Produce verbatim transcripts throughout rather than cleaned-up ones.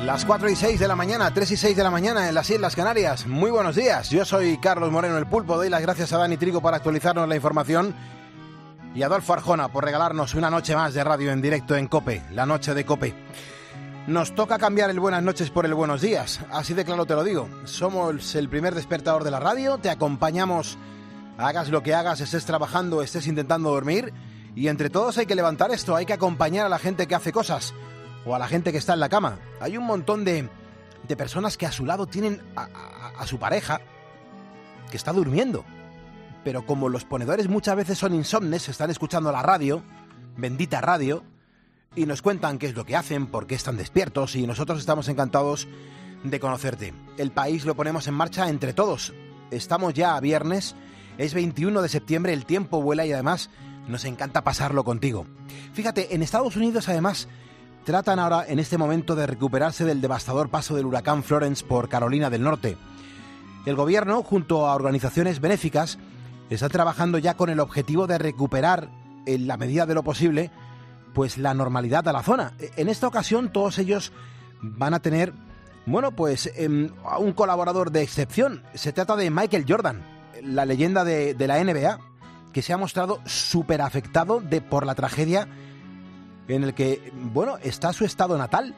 Las cuatro y seis de la mañana, tres y seis de la mañana en las Islas Canarias. Muy buenos días, yo soy Carlos Moreno, el Pulpo. Doy las gracias a Dani Trigo por actualizarnos la información y a Adolfo Arjona por regalarnos una noche más de radio en directo en COPE, la noche de COPE. Nos toca cambiar el buenas noches por el buenos días, así de claro te lo digo. Somos el primer despertador de la radio, te acompañamos, hagas lo que hagas, estés trabajando, estés intentando dormir, y entre todos hay que levantar esto, hay que acompañar a la gente que hace cosas, o a la gente que está en la cama. Hay un montón de, de personas que a su lado tienen a, a, a su pareja que está durmiendo. Pero como los ponedores muchas veces son insomnes, están escuchando la radio, bendita radio, y nos cuentan qué es lo que hacen, por qué están despiertos, y nosotros estamos encantados de conocerte. El país lo ponemos en marcha entre todos. Estamos ya a viernes, es veintiuno de septiembre, el tiempo vuela y además nos encanta pasarlo contigo. Fíjate, en Estados Unidos además tratan ahora en este momento de recuperarse del devastador paso del huracán Florence por Carolina del Norte. El gobierno, junto a organizaciones benéficas, está trabajando ya con el objetivo de recuperar, en la medida de lo posible, pues la normalidad a la zona. En esta ocasión todos ellos van a tener, bueno, pues eh, un colaborador de excepción. Se trata de Michael Jordan, la leyenda de, de la N B A, que se ha mostrado súper afectado de, por la tragedia en el que, bueno, está su estado natal.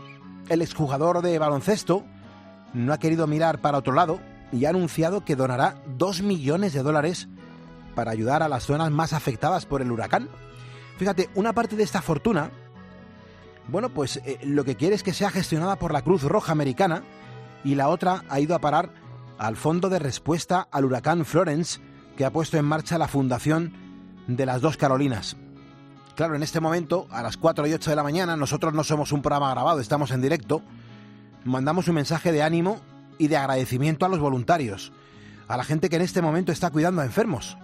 El exjugador de baloncesto no ha querido mirar para otro lado y ha anunciado que donará dos millones de dólares para ayudar a las zonas más afectadas por el huracán. Fíjate, una parte de esta fortuna, bueno, pues eh, lo que quiere es que sea gestionada por la Cruz Roja Americana, y la otra ha ido a parar al Fondo de Respuesta al Huracán Florence, que ha puesto en marcha la Fundación de las Dos Carolinas. Claro, en este momento, a las cuatro y ocho de la mañana, nosotros no somos un programa grabado, estamos en directo, mandamos un mensaje de ánimo y de agradecimiento a los voluntarios, a la gente que en este momento está cuidando a enfermos,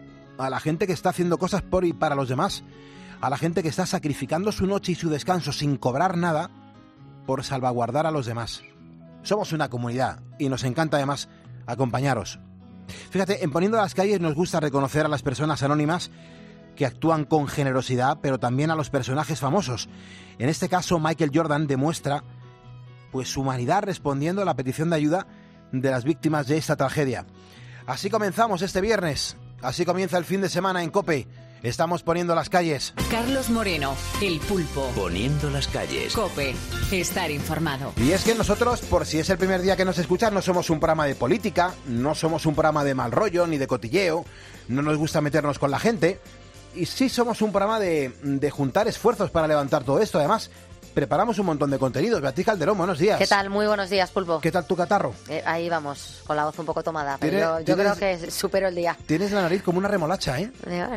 a la gente que está haciendo cosas por y para los demás, a la gente que está sacrificando su noche y su descanso sin cobrar nada por salvaguardar a los demás. Somos una comunidad y nos encanta además acompañaros. Fíjate, en Poniendo las Calles nos gusta reconocer a las personas anónimas que actúan con generosidad, pero también a los personajes famosos. En este caso, Michael Jordan demuestra pues su humanidad respondiendo a la petición de ayuda de las víctimas de esta tragedia. Así comenzamos este viernes, así comienza el fin de semana en COPE. Estamos Poniendo las Calles. Carlos Moreno, el Pulpo. Poniendo las Calles. COPE, estar informado. Y es que nosotros, por si es el primer día que nos escuchan, no somos un programa de política, no somos un programa de mal rollo ni de cotilleo, no nos gusta meternos con la gente. Y sí somos un programa de, de juntar esfuerzos para levantar todo esto. Además, preparamos un montón de contenidos. Beatriz Calderón, buenos días. ¿Qué tal? Muy buenos días, Pulpo. ¿Qué tal tu catarro? Eh, ahí vamos, con la voz un poco tomada, pero yo, yo tienes, creo que supero el día. Tienes la nariz como una remolacha, ¿eh?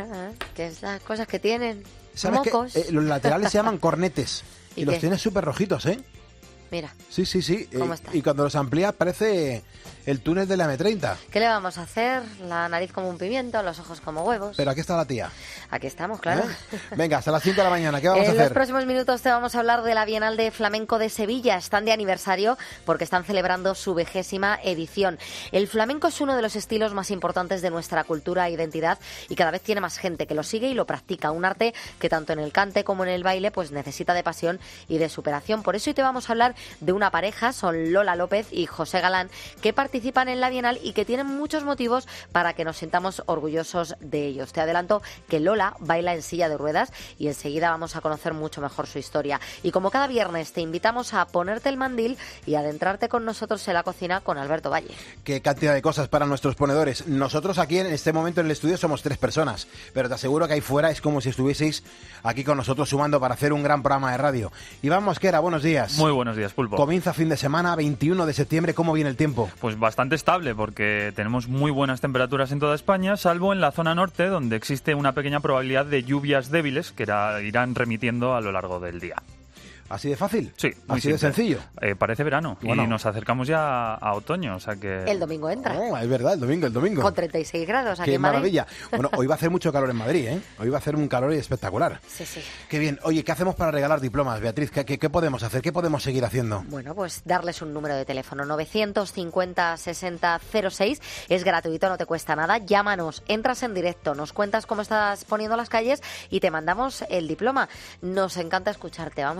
Que es las cosas que tienen. ¿Sabes mocos. que eh, los laterales se llaman cornetes? Y, ¿Y los qué? tienes súper rojitos, ¿eh? Mira. Sí, sí, sí. ¿Cómo eh, está? Y cuando los amplías parece el túnel de la eme treinta. ¿Qué le vamos a hacer? La nariz como un pimiento, los ojos como huevos. Pero aquí está la tía. Aquí estamos, claro. ¿Eh? Venga, hasta las cinco de la mañana. ¿Qué vamos en a hacer? los próximos minutos te vamos a hablar de la Bienal de Flamenco de Sevilla. Están de aniversario porque están celebrando su vigésima edición. El flamenco es uno de los estilos más importantes de nuestra cultura e identidad y cada vez tiene más gente que lo sigue y lo practica. Un arte que tanto en el cante como en el baile pues necesita de pasión y de superación. Por eso hoy te vamos a hablar de una pareja, son Lola López y José Galán, que participan en la Bienal y que tienen muchos motivos para que nos sintamos orgullosos de ellos. Te adelanto que Lola baila en silla de ruedas y enseguida vamos a conocer mucho mejor su historia. Y como cada viernes te invitamos a ponerte el mandil y adentrarte con nosotros en la cocina con Alberto Valle. Qué cantidad de cosas para nuestros ponedores. Nosotros aquí en este momento en el estudio somos tres personas, pero te aseguro que ahí fuera es como si estuvieseis aquí con nosotros sumando para hacer un gran programa de radio. Iván Mosquera, buenos días. Muy buenos días, Pulpo. Comienza fin de semana, veintiuno de septiembre, ¿cómo viene el tiempo? Pues bastante estable porque tenemos muy buenas temperaturas en toda España, salvo en la zona norte donde existe una pequeña probabilidad de lluvias débiles que irá, irán remitiendo a lo largo del día. ¿Así de fácil? Sí, muy ¿Así de simple. sencillo? Eh, parece verano Bueno. y nos acercamos ya a, a otoño, o sea que... El domingo entra. Oh, es verdad, el domingo, el domingo. Con treinta y seis grados aquí Qué en Madrid. maravilla. Bueno, hoy va a hacer mucho calor en Madrid, ¿eh? Hoy va a hacer un calor espectacular. Sí, sí. Qué bien. Oye, ¿qué hacemos para regalar diplomas, Beatriz? ¿Qué, qué, qué podemos hacer? ¿Qué podemos seguir haciendo? Bueno, pues darles un número de teléfono, novecientos cincuenta sesenta cero seis, es gratuito, no te cuesta nada, llámanos, entras en directo, nos cuentas cómo estás poniendo las calles y te mandamos el diploma. Nos encanta escucharte, vamos a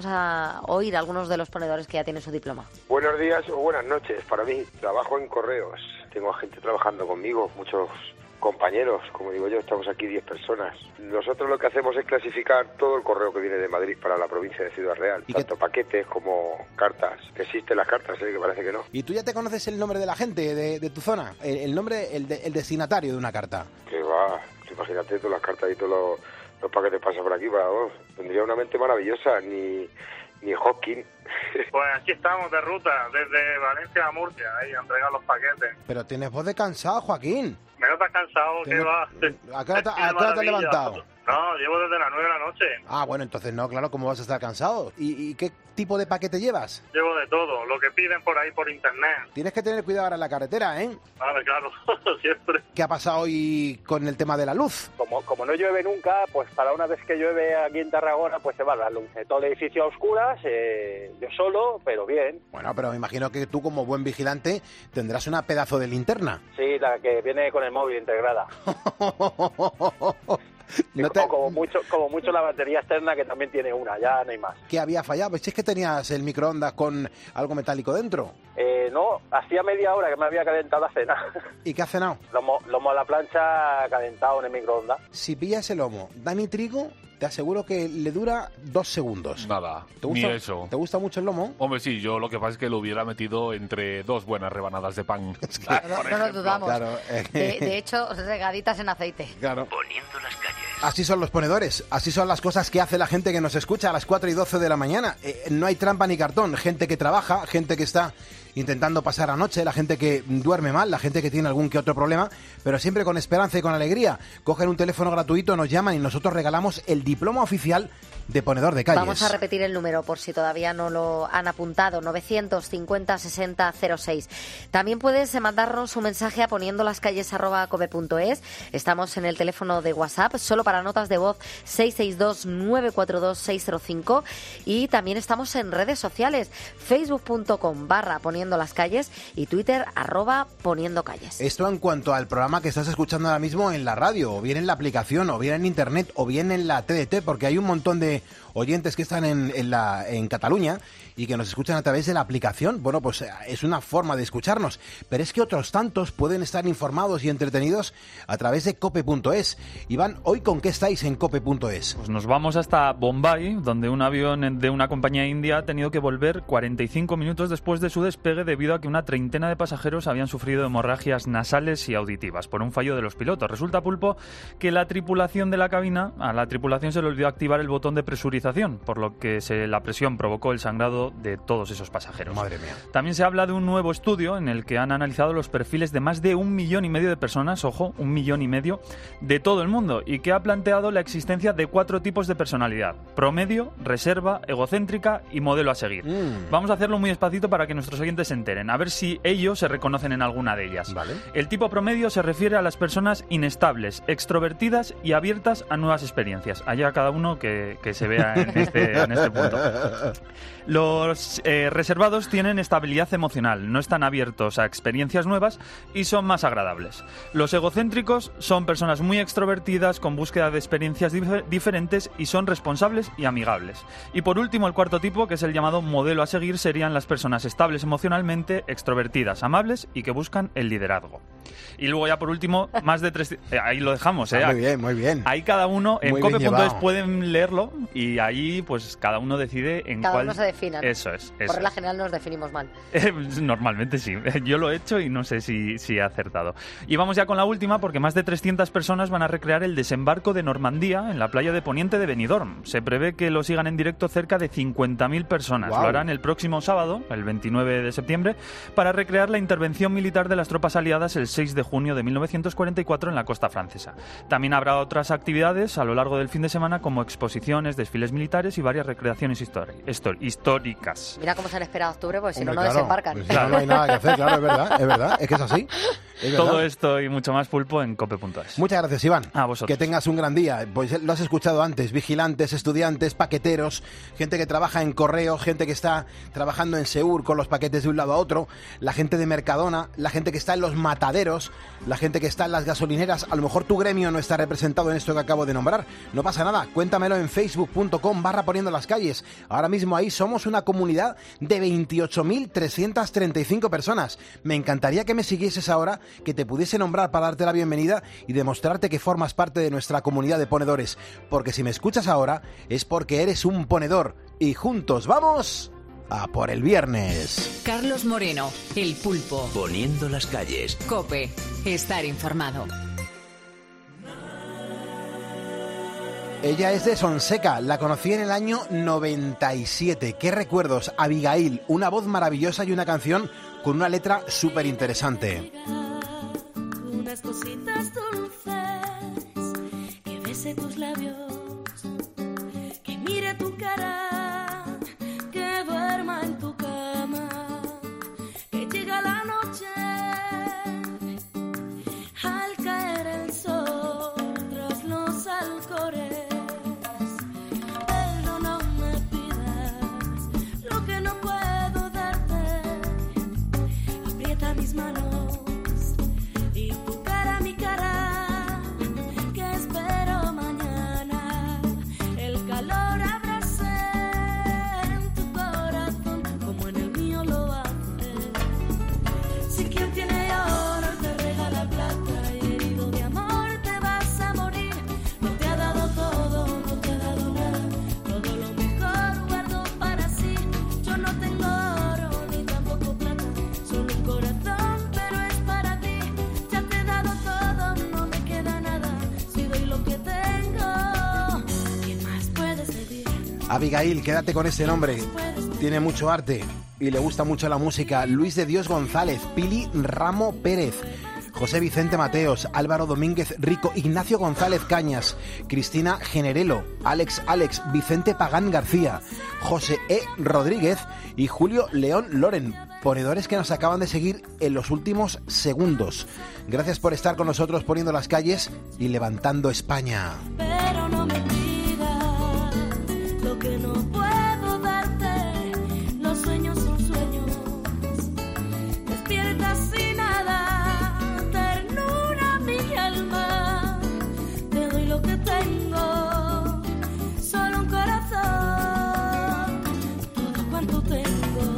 a oír a algunos de los ponedores que ya tienen su diploma. Buenos días o buenas noches. Para mí, trabajo en correos. Tengo gente trabajando conmigo, muchos compañeros, como digo yo, estamos aquí diez personas. Nosotros lo que hacemos es clasificar todo el correo que viene de Madrid para la provincia de Ciudad Real, tanto qué? paquetes como cartas. Existen las cartas, ¿eh? Que parece que no. ¿Y tú ya te conoces el nombre de la gente de, de tu zona? El, el nombre, el, de, el destinatario de una carta. Que va, imagínate todas las cartas y todos los, los paquetes pasan por aquí, para vos. Tendría una mente maravillosa, ni... ni Hawking. Pues aquí estamos de ruta, desde Valencia a Murcia, ahí a entregar los paquetes. Pero tienes voz de cansado, Joaquín. Me notas cansado, ¿qué va? ¿A qué hora te, a qué hora te has levantado? No, llevo desde las nueve de la noche. Ah, bueno, entonces no, claro, ¿cómo vas a estar cansado? ¿Y, y qué tipo de paquete llevas? Llevo de todo, lo que piden por ahí por internet. Tienes que tener cuidado ahora en la carretera, ¿eh? Vale, claro, siempre. ¿Qué ha pasado hoy con el tema de la luz? Como, como no llueve nunca, pues para una vez que llueve aquí en Tarragona, pues se va la luz. Todo el edificio a oscuras, eh, yo solo, pero bien. Bueno, pero me imagino que tú como buen vigilante tendrás una pedazo de linterna. Sí, la que viene con el móvil integrada. No te... como mucho como mucho la batería externa, que también tiene una, ya no hay más. ¿Qué había fallado? Pues es que tenías el microondas con algo metálico dentro. Eh, no, hacía media hora que me había calentado la cena. ¿Y qué has cenado? Lomo, lomo a la plancha calentado en el microondas. Si pillas el lomo, Dani Trigo, te aseguro que le dura dos segundos. Nada, ¿Te gusta, ni eso. ¿Te gusta mucho el lomo? Hombre, sí, yo lo que pasa es que lo hubiera metido entre dos buenas rebanadas de pan. Es que, no, no nos dudamos. Claro, eh. de, de hecho, regaditas en aceite. Claro. Poniendo las calles. Así son los ponedores, así son las cosas que hace la gente que nos escucha a las cuatro y doce de la mañana. Eh, no hay trampa ni cartón, gente que trabaja, gente que está intentando pasar la noche, la gente que duerme mal, la gente que tiene algún que otro problema, pero siempre con esperanza y con alegría. Cogen un teléfono gratuito, nos llaman y nosotros regalamos el diploma oficial de ponedor de calles. Vamos a repetir el número por si todavía no lo han apuntado, novecientos cincuenta sesenta cero seis. También puedes mandarnos un mensaje a poniendo las calles arroba cope punto es. Estamos en el teléfono de WhatsApp, solo para notas de voz seis seis dos nueve cuatro dos seis cero cinco, y también estamos en redes sociales, facebook punto com barra poniendo las calles y Twitter arroba poniendo calles. Esto en cuanto al programa que estás escuchando ahora mismo en la radio, o bien en la aplicación, o bien en internet, o bien en la T D T, porque hay un montón de oyentes que están en, en, la, en Cataluña y que nos escuchan a través de la aplicación. Bueno, pues es una forma de escucharnos, pero es que otros tantos pueden estar informados y entretenidos a través de cope punto es. Iván, ¿hoy con qué estáis en cope punto es? Pues nos vamos hasta Bombay, donde un avión de una compañía india ha tenido que volver cuarenta y cinco minutos después de su despegue debido a que una treintena de pasajeros habían sufrido hemorragias nasales y auditivas por un fallo de los pilotos. Resulta, Pulpo, que la tripulación de la cabina, a la tripulación se le olvidó activar el botón de presurización, por lo que se, la presión provocó el sangrado de todos esos pasajeros. Madre mía. También se habla de un nuevo estudio en el que han analizado los perfiles de más de un millón y medio de personas, ojo, un millón y medio, de todo el mundo, y que ha planteado la existencia de cuatro tipos de personalidad: promedio, reserva, egocéntrica y modelo a seguir. Mm. Vamos a hacerlo muy despacito para que nuestros oyentes se enteren, a ver si ellos se reconocen en alguna de ellas. Vale. El tipo promedio se refiere a las personas inestables, extrovertidas y abiertas a nuevas experiencias. Allá cada uno que, que se vea en este, en este punto. Los eh, reservados tienen estabilidad emocional, no están abiertos a experiencias nuevas y son más agradables. Los egocéntricos son personas muy extrovertidas, con búsqueda de experiencias dif- diferentes y son responsables y amigables. Y por último, el cuarto tipo, que es el llamado modelo a seguir, serían las personas estables emocionalmente, extrovertidas, amables y que buscan el liderazgo. Y luego ya por último, más de tres... Eh, ahí lo dejamos, ¿eh? Ah, muy bien, muy bien. Ahí cada uno, en Muy cope bien punto es llevado. pueden leerlo y ahí pues cada uno decide en Cada cuál... uno se defina, ¿no? Eso es. Eso Por regla es. general nos definimos mal. Normalmente sí. Yo lo he hecho y no sé si, si he acertado. Y vamos ya con la última, porque más de trescientas personas van a recrear el desembarco de Normandía en la playa de Poniente de Benidorm. Se prevé que lo sigan en directo cerca de cincuenta mil personas. Wow. Lo harán el próximo sábado, el veintinueve de septiembre, para recrear la intervención militar de las tropas aliadas el seis de junio de mil novecientos cuarenta y cuatro en la costa francesa. También habrá otras actividades a lo largo del fin de semana, como exposiciones, desfiles militares y varias recreaciones histori- histor- históricas. Mira cómo se han esperado octubre, pues si Hombre, no, no claro, desembarcan. pues si no, no hay nada que hacer, claro, es verdad, es verdad, es que es así. Es verdad. Todo esto y mucho más, Pulpo, en cope punto es. Muchas gracias, Iván. A vosotros. Que tengas un gran día. Pues lo has escuchado antes, vigilantes, estudiantes, paqueteros, gente que trabaja en correo, gente que está trabajando en Seur con los paquetes de un lado a otro, la gente de Mercadona, la gente que está en los mataderos, la gente que está en las gasolineras. A lo mejor tu gremio no está representado en esto que acabo de nombrar. No pasa nada, cuéntamelo en facebook punto com barra poniendo las calles. Ahora mismo ahí somos una comunidad de veintiocho mil trescientas treinta y cinco personas. Me encantaría que me siguieses ahora, que te pudiese nombrar para darte la bienvenida y demostrarte que formas parte de nuestra comunidad de ponedores. Porque si me escuchas ahora es porque eres un ponedor. Y juntos vamos a por el viernes. Carlos Moreno, El Pulpo. Poniendo las calles. COPE. Estar informado. Ella es de Sonseca, la conocí en el año noventa y siete. ¿Qué recuerdos? Abigail, una voz maravillosa y una canción con una letra súper interesante. Unas cositas dulces, que bese tus labios, que mire tu cara, que duerma en tu cama, que llega la noche, al caer el sol tras los alcores. Pero no me pidas lo que no puedo darte, aprieta mis manos y tu cara mi cara, que espero mañana el calor abrace en tu corazón como en el mío lo hace. Si quien tiene oro te regala plata y herido de amor te vas a morir. No te ha dado todo, no te ha dado nada, todo lo mejor guardo para sí. Yo no tengo oro ni tampoco plata, solo un corazón, pero es para ti. Ya te he dado todo, no me queda nada, si doy lo que tengo, ¿qué más puedes pedir? Abigail, quédate con este nombre. Tiene mucho arte y le gusta mucho la música. Luis de Dios González, Pili Ramo Pérez, José Vicente Mateos, Álvaro Domínguez Rico, Ignacio González Cañas, Cristina Generelo, Alex Alex, Vicente Pagán García, José E. Rodríguez y Julio León Loren, ponedores que nos acaban de seguir en los últimos segundos. Gracias por estar con nosotros poniendo las calles y levantando España. Pero no me pidas lo que no puedo darte, los sueños son sueños, despierta sin nada, ternura mi alma, te doy lo que tengo, solo un corazón, todo cuanto tengo.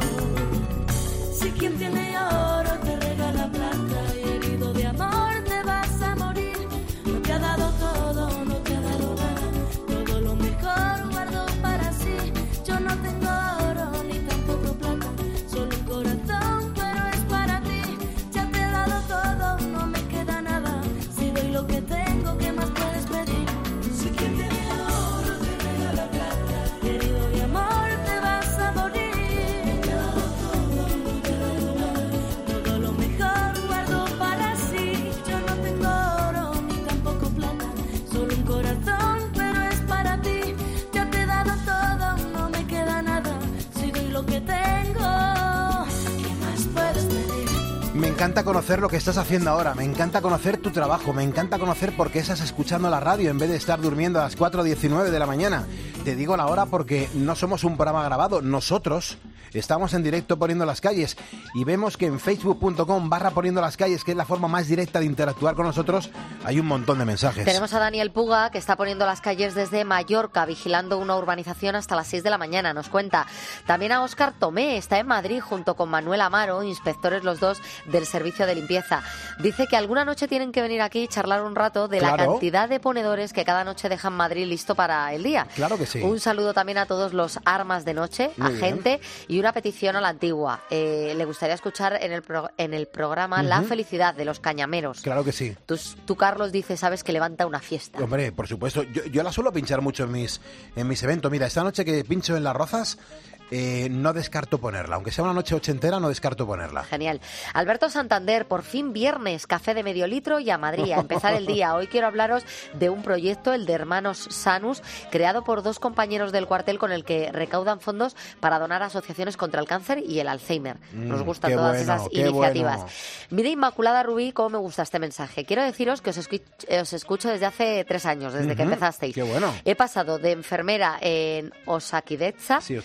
Si quien tiene oro te regala plata y herido de amor te vas a morir. No te ha dado todo, no te ha dado nada, todo lo mejor guardo para sí. Yo no tengo oro ni tampoco plata, solo un corazón, pero es para ti. Ya te he dado todo, no me queda nada, si doy lo que tengo, ¿qué más puedes pedir? Si quien tiene oro te regala plata y herido de amor te vas a morir. Te he dado todo, no te he dado nada, todo lo mejor guardo para sí. Yo no tengo oro ni tampoco plata, solo un corazón, pero es para ti. Ya te he dado todo, no me queda nada, si doy lo que tengo, ¿qué más puedes pedir? Me encanta conocer lo que estás haciendo ahora, me encanta conocer tu trabajo, me encanta conocer por qué estás escuchando la radio en vez de estar durmiendo a las cuatro diecinueve de la mañana. Te digo la hora porque no somos un programa grabado, nosotros estamos en directo poniendo las calles y vemos que en facebook punto com barra poniendo las calles, que es la forma más directa de interactuar con nosotros, hay un montón de mensajes. Tenemos a Daniel Puga, que está poniendo las calles desde Mallorca, vigilando una urbanización hasta las seis de la mañana, nos cuenta. También a Óscar Tomé, está en Madrid junto con Manuel Amaro, inspectores los dos del servicio de limpieza. Dice que alguna noche tienen que venir aquí y charlar un rato de Claro. la cantidad de ponedores que cada noche dejan Madrid listo para el día. Claro que sí. Un saludo también a todos los armas de noche, Muy a bien. gente, y una petición a la antigua. Eh, le gustaría escuchar en el, pro- en el programa La Ujú. felicidad de los cañameros. Claro que sí. Tú, tú, Carlos, dices, sabes que levanta una fiesta. Hombre, por supuesto. Yo, yo la suelo pinchar mucho en mis, en mis eventos. Mira, esta noche que pincho en Las Rozas, eh, no descarto ponerla. Aunque sea una noche ochentera, no descarto ponerla. Genial. Alberto Santander, por fin viernes, café de medio litro y a Madrid, a empezar el día. Hoy quiero hablaros de un proyecto, el de Hermanos Sanus, creado por dos compañeros del cuartel con el que recaudan fondos para donar a asociaciones contra el cáncer y el Alzheimer. Nos Mm, gustan qué todas bueno, esas qué iniciativas. bueno. Mire, Inmaculada Rubí, cómo me gusta este mensaje. Quiero deciros que os, escu- eh, os escucho desde hace tres años, desde que Ujú, empezasteis. qué bueno. He pasado de enfermera en Osakidetza Sí, Osakidetza.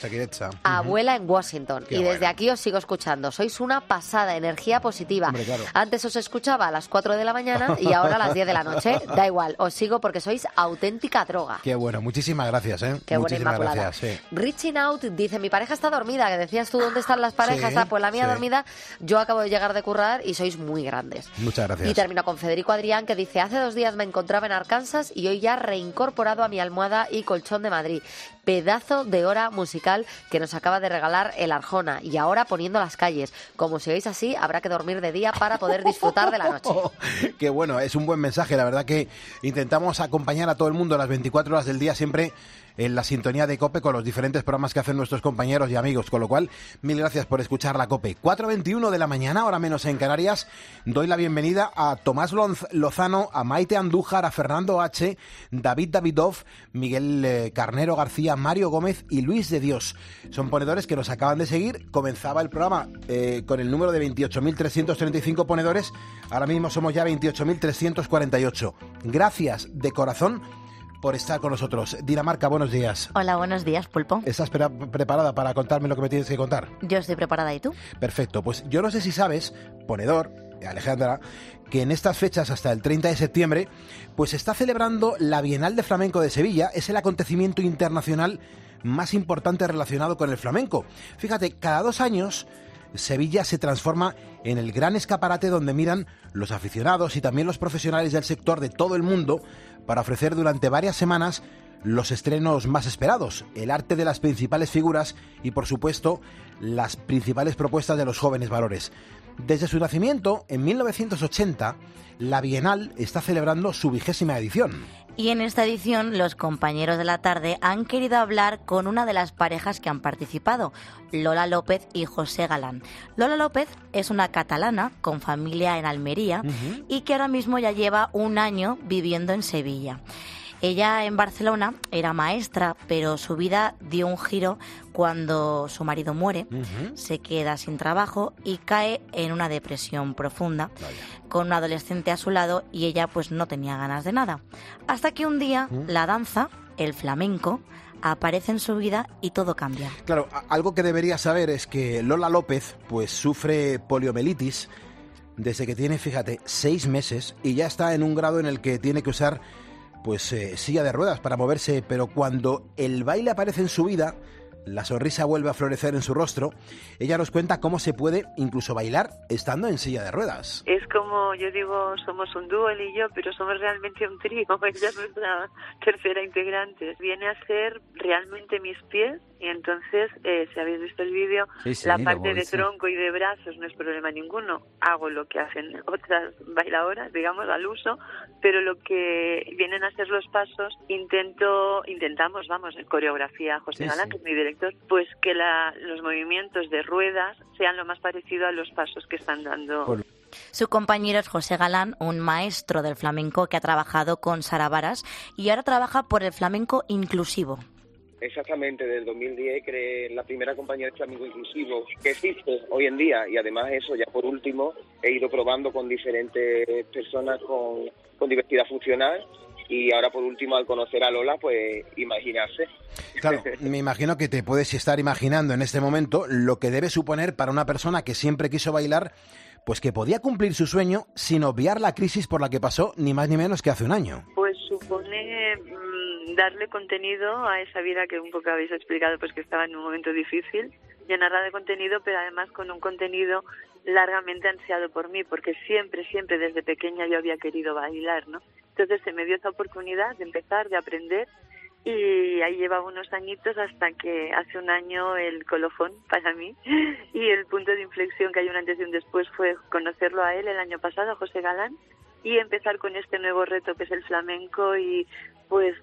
abuela en Washington. Qué y desde bueno. aquí os sigo escuchando. Sois una pasada, energía positiva. Hombre, claro. Antes os escuchaba a las cuatro de la mañana y ahora a las diez de la noche. Da igual, os sigo porque sois auténtica droga. Qué bueno, muchísimas gracias, ¿eh? Qué buena muchísimas inmaculada. gracias, sí. Richie Out dice, mi pareja está dormida, que decías tú dónde están las parejas. Sí, Ah, pues la mía sí. dormida, yo acabo de llegar de currar y sois muy grandes. Muchas gracias. Y termino con Federico Adrián, que dice, hace dos días me encontraba en Arkansas y hoy ya reincorporado a mi almohada y colchón de Madrid. Pedazo de hora musical que nos acaba de regalar el Arjona y ahora poniendo las calles. Como si veis así, habrá que dormir de día para poder disfrutar de la noche. Qué bueno, es un buen mensaje. La verdad que intentamos acompañar a todo el mundo las veinticuatro horas del día, siempre en la sintonía de COPE con los diferentes programas que hacen nuestros compañeros y amigos. Con lo cual, mil gracias por escuchar la COPE. cuatro veintiuno de la mañana, hora menos en Canarias. Doy la bienvenida a Tomás Lonz- Lozano, a Maite Andújar, a Fernando H., David Davidov, Miguel eh, Carnero García, Mario Gómez y Luis de Dios. Son ponedores que nos acaban de seguir. Comenzaba el programa eh, con el número de veintiocho mil trescientos treinta y cinco ponedores. Ahora mismo somos ya veintiocho mil trescientos cuarenta y ocho. Gracias de corazón por estar con nosotros. Dinamarca, buenos días. Hola, buenos días, Pulpo. ¿Estás pre- preparada para contarme lo que me tienes que contar? Yo estoy preparada, ¿y tú? Perfecto, pues yo no sé si sabes, ponedor, Alejandra, que en estas fechas hasta el treinta de septiembre, pues se está celebrando la Bienal de Flamenco de Sevilla. Es el acontecimiento internacional más importante relacionado con el flamenco. Fíjate, cada dos años Sevilla se transforma en el gran escaparate donde miran los aficionados y también los profesionales del sector de todo el mundo para ofrecer durante varias semanas los estrenos más esperados, el arte de las principales figuras y, por supuesto, las principales propuestas de los jóvenes valores. Desde su nacimiento, en mil novecientos ochenta, la Bienal está celebrando su vigésima edición. Y en esta edición, los compañeros de la tarde han querido hablar con una de las parejas que han participado, Lola López y José Galán. Lola López es una catalana con familia en Almería uh-huh. y que ahora mismo ya lleva un año viviendo en Sevilla. Ella en Barcelona era maestra, pero su vida dio un giro cuando su marido muere, uh-huh. se queda sin trabajo y cae en una depresión profunda, Vaya. con un adolescente a su lado y ella pues no tenía ganas de nada. Hasta que un día uh-huh. la danza, el flamenco, aparece en su vida y todo cambia. Claro, algo que deberías saber es que Lola López pues sufre poliomielitis desde que tiene, fíjate, seis meses y ya está en un grado en el que tiene que usar pues eh, silla de ruedas para moverse, pero cuando el baile aparece en su vida, la sonrisa vuelve a florecer en su rostro. Ella nos cuenta cómo se puede incluso bailar estando en silla de ruedas. Es como, yo digo, somos un dúo él y yo, pero somos realmente un trío. Ella es nuestra tercera integrante. Viene a ser realmente mis pies y entonces, eh, si habéis visto el vídeo, sí, sí, la parte de tronco y de brazos no es problema ninguno. Hago lo que hacen otras bailadoras, digamos, al uso, pero lo que vienen a ser los pasos, intento, intentamos, vamos, en coreografía, José sí, Galán, sí. que es mi director, pues que la, los movimientos de ruedas sean lo más parecido a los pasos que están dando. Por... Su compañero es José Galán, un maestro del flamenco que ha trabajado con Sara Varas y ahora trabaja por el flamenco inclusivo. Exactamente, desde el dos mil diez creé la primera compañía de flamenco inclusivo que existe hoy en día y además eso, ya por último, he ido probando con diferentes personas con, con diversidad funcional y ahora por último al conocer a Lola, pues imaginarse. Claro, me imagino que te puedes estar imaginando en este momento lo que debe suponer para una persona que siempre quiso bailar, pues que podía cumplir su sueño sin obviar la crisis por la que pasó ni más ni menos que hace un año. Pues supone mmm, darle contenido a esa vida que un poco habéis explicado, pues que estaba en un momento difícil, llenarla de contenido, pero además con un contenido largamente ansiado por mí, porque siempre, siempre desde pequeña yo había querido bailar, ¿no? Entonces se me dio esa oportunidad de empezar, de aprender, y ahí llevaba unos añitos hasta que hace un año el colofón para mí y el punto de inflexión que hay un antes y un después fue conocerlo a él el año pasado, a José Galán, y empezar con este nuevo reto que es el flamenco y pues,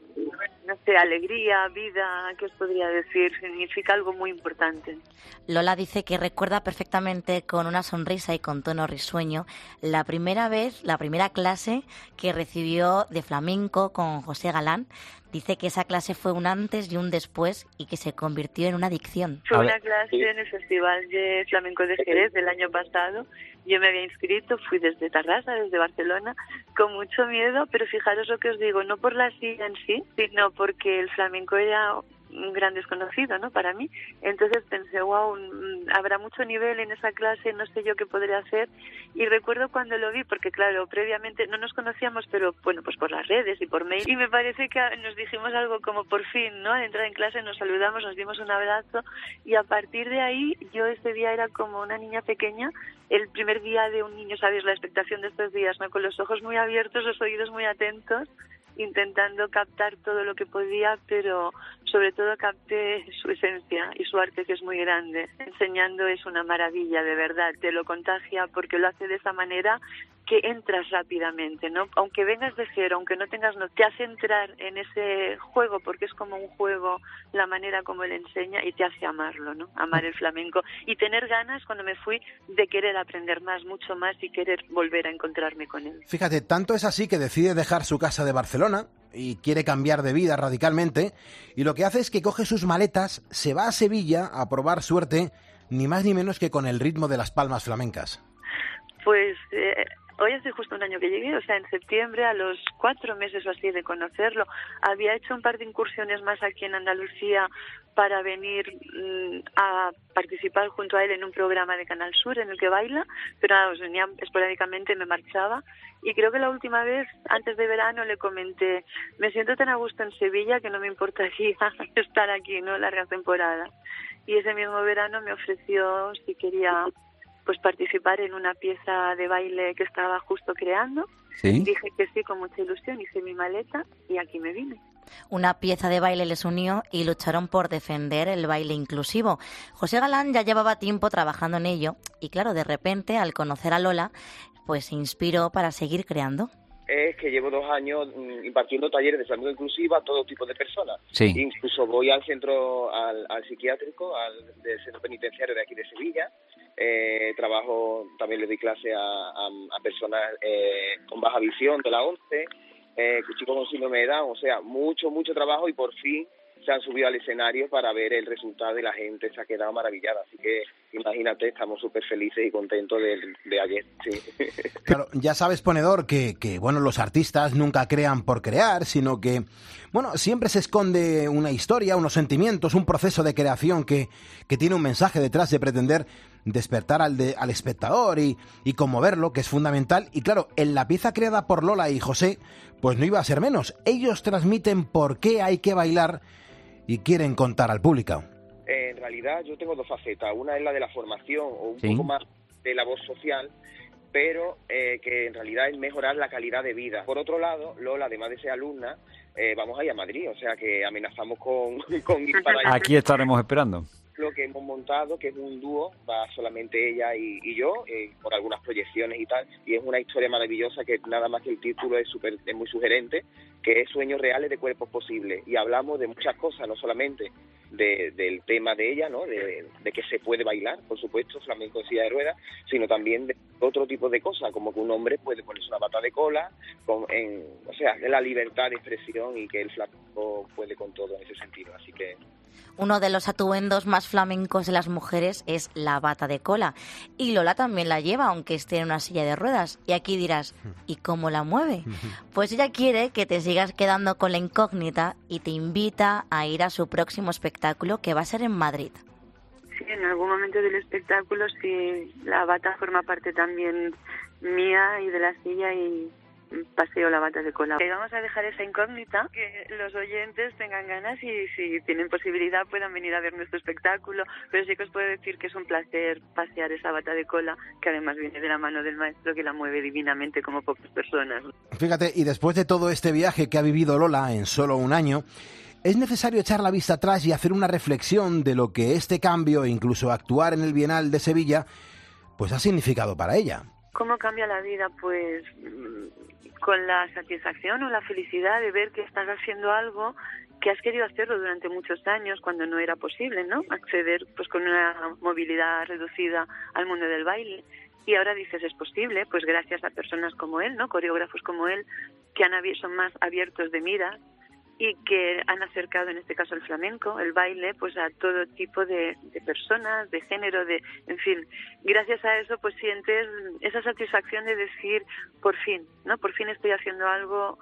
no sé, alegría, vida, ¿qué os podría decir? Significa algo muy importante. Lola dice que recuerda perfectamente con una sonrisa y con tono risueño la primera vez, la primera clase que recibió de flamenco con José Galán. Dice que esa clase fue un antes y un después y que se convirtió en una adicción. Fue una clase en el Festival de Flamenco de Jerez del año pasado. Yo me había inscrito, fui desde Tarrasa, desde Barcelona, con mucho miedo, pero fijaros lo que os digo, no por la silla en sí, sino porque el flamenco era un gran desconocido, ¿no? Para mí. Entonces pensé, wow, habrá mucho nivel en esa clase, no sé yo qué podría hacer. Y recuerdo cuando lo vi, porque claro, previamente no nos conocíamos, pero bueno, pues por las redes y por mail. Y me parece que nos dijimos algo como por fin, ¿no? Al entrar en clase nos saludamos, nos dimos un abrazo y a partir de ahí yo ese día era como una niña pequeña. El primer día de un niño, ¿sabes? La expectación de estos días, ¿no? Con los ojos muy abiertos, los oídos muy atentos, intentando captar todo lo que podía, pero sobre todo capté su esencia y su arte, que es muy grande. Enseñando es una maravilla, de verdad, te lo contagia porque lo hace de esa manera que entras rápidamente, ¿no? Aunque vengas de cero, aunque no tengas, no te hace entrar en ese juego, porque es como un juego la manera como él enseña y te hace amarlo, ¿no? Amar el flamenco y tener ganas cuando me fui de querer aprender más, mucho más y querer volver a encontrarme con él. Fíjate, tanto es así que decide dejar su casa de Barcelona y quiere cambiar de vida radicalmente, y lo que hace es que coge sus maletas, se va a Sevilla a probar suerte, ni más ni menos que con el ritmo de las palmas flamencas. Pues eh, hoy hace justo un año que llegué, o sea, en septiembre, a los cuatro meses o así de conocerlo. Había hecho un par de incursiones más aquí en Andalucía para venir mmm, a participar junto a él en un programa de Canal Sur en el que baila, pero nada, pues venía esporádicamente, me marchaba. Y creo que la última vez, antes de verano, le comenté, me siento tan a gusto en Sevilla que no me importaría estar aquí, ¿no? Largas temporadas. Y ese mismo verano me ofreció si quería pues participar en una pieza de baile que estaba justo creando. ¿Sí? Dije que sí, con mucha ilusión, hice mi maleta y aquí me vine. Una pieza de baile les unió y lucharon por defender el baile inclusivo. José Galán ya llevaba tiempo trabajando en ello y claro, de repente, al conocer a Lola, pues se inspiró para seguir creando. Es que llevo dos años mm, impartiendo talleres de flamenco inclusiva a todo tipo de personas. Sí. Incluso voy al centro, al, al psiquiátrico, al del centro penitenciario de aquí de Sevilla. Eh, trabajo, también le doy clase a, a, a personas eh, con baja visión de la ONCE, eh, chicos con síndrome de Down, o sea, mucho, mucho trabajo y por fin se han subido al escenario para ver el resultado y la gente se ha quedado maravillada. Así que imagínate, estamos súper felices y contentos de, de ayer. Sí. Claro, ya sabes, ponedor, que, que bueno, los artistas nunca crean por crear, sino que bueno, siempre se esconde una historia, unos sentimientos, un proceso de creación que, que tiene un mensaje detrás de pretender despertar al, de, al espectador y, y conmoverlo, que es fundamental. Y claro, en la pieza creada por Lola y José, pues no iba a ser menos. Ellos transmiten por qué hay que bailar y quieren contar al público. En realidad yo tengo dos facetas. Una es la de la formación o un ¿Sí? poco más de labor social, pero eh, que en realidad es mejorar la calidad de vida. Por otro lado, Lola, además de ser alumna, eh, vamos a ir a Madrid, o sea que amenazamos con, con ir para allá. Aquí estaremos esperando. Lo que hemos montado, que es un dúo, va solamente ella y, y yo, eh, por algunas proyecciones y tal, y es una historia maravillosa que nada más que el título es, super, es muy sugerente, que es Sueños reales de cuerpos posibles, y hablamos de muchas cosas, no solamente de, del tema de ella, ¿no? De, de que se puede bailar, por supuesto, flamenco en silla de ruedas, sino también de otro tipo de cosas, como que un hombre puede ponerse una bata de cola, con, en, o sea, de la libertad de expresión y que el flamenco puede con todo en ese sentido, así que... Uno de los atuendos más flamencos de las mujeres es la bata de cola. Y Lola también la lleva, aunque esté en una silla de ruedas. Y aquí dirás, ¿y cómo la mueve? Pues ella quiere que te sigas quedando con la incógnita y te invita a ir a su próximo espectáculo, que va a ser en Madrid. Sí, en algún momento del espectáculo, sí, la bata forma parte también mía y de la silla y... paseo la bata de cola. Y vamos a dejar esa incógnita, que los oyentes tengan ganas y si tienen posibilidad puedan venir a ver nuestro espectáculo, pero sí que os puedo decir que es un placer pasear esa bata de cola, que además viene de la mano del maestro que la mueve divinamente como pocas personas. Fíjate, y después de todo este viaje que ha vivido Lola en solo un año, es necesario echar la vista atrás y hacer una reflexión de lo que este cambio e incluso actuar en el Bienal de Sevilla pues ha significado para ella. ¿Cómo cambia la vida? Pues con la satisfacción o la felicidad de ver que estás haciendo algo que has querido hacerlo durante muchos años cuando no era posible, ¿no? Acceder pues con una movilidad reducida al mundo del baile. Y ahora dices, es posible, pues gracias a personas como él, ¿no? Coreógrafos como él, que han abier- son más abiertos de miras y que han acercado, en este caso, el flamenco, el baile, pues a todo tipo de, de personas, de género, de, en fin. Gracias a eso, pues sientes esa satisfacción de decir, por fin, ¿no? Por fin estoy haciendo algo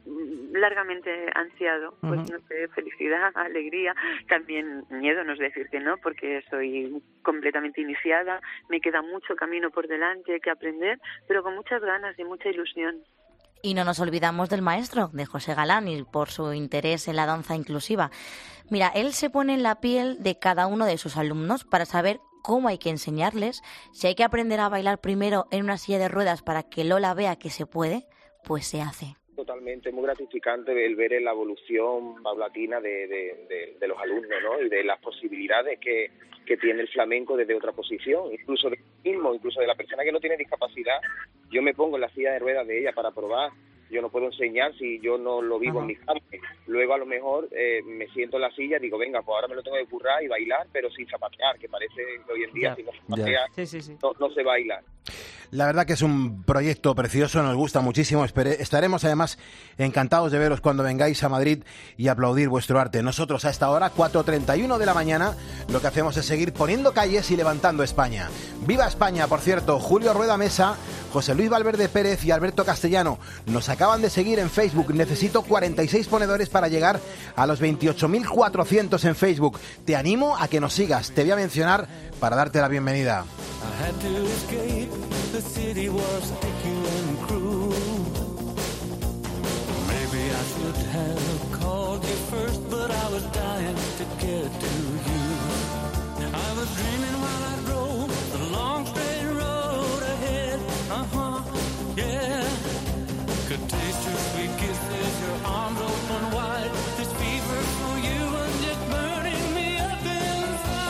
largamente ansiado. Pues Ujú. no sé, felicidad, alegría, también miedo, no es decir que no, porque soy completamente iniciada, me queda mucho camino por delante que aprender, pero con muchas ganas y mucha ilusión. Y no nos olvidamos del maestro, de José Galán, y por su interés en la danza inclusiva. Mira, él se pone en la piel de cada uno de sus alumnos para saber cómo hay que enseñarles. Si hay que aprender a bailar primero en una silla de ruedas para que Lola vea que se puede, pues se hace. Totalmente, muy gratificante el ver la evolución paulatina de, de, de, de los alumnos, ¿no? Y de las posibilidades que, que tiene el flamenco desde otra posición, incluso de mismo, incluso de la persona que no tiene discapacidad. Yo me pongo en la silla de ruedas de ella para probar. Yo no puedo enseñar si yo no lo vivo en mi carne. Luego a lo mejor eh, me siento en la silla y digo, venga, pues ahora me lo tengo que currar y bailar, pero sin zapatear, que parece que hoy en día Ya, si no zapatea ya. Sí, sí, sí. no, no se baila. La verdad que es un proyecto precioso, nos gusta muchísimo. Espere- estaremos además encantados de veros cuando vengáis a Madrid y aplaudir vuestro arte. Nosotros a esta hora, cuatro treinta y uno de la mañana, lo que hacemos es seguir poniendo calles y levantando España. ¡Viva España! Por cierto, Julio Rueda Mesa, José Luis Valverde Pérez y Alberto Castellano nos acaban de seguir en Facebook. Necesito cuarenta y seis ponedores para llegar a los veintiocho mil cuatrocientos en Facebook. Te animo a que nos sigas. Te voy a mencionar para darte la bienvenida. I had to escape, the city was aching and cruel. Maybe I should have called you first, but I was dying to get to you. I was dreaming while I drove the long straight road ahead. Uh-huh, yeah. Could taste your sweet kisses, your arms open wide. This fever for you was just burning me up inside.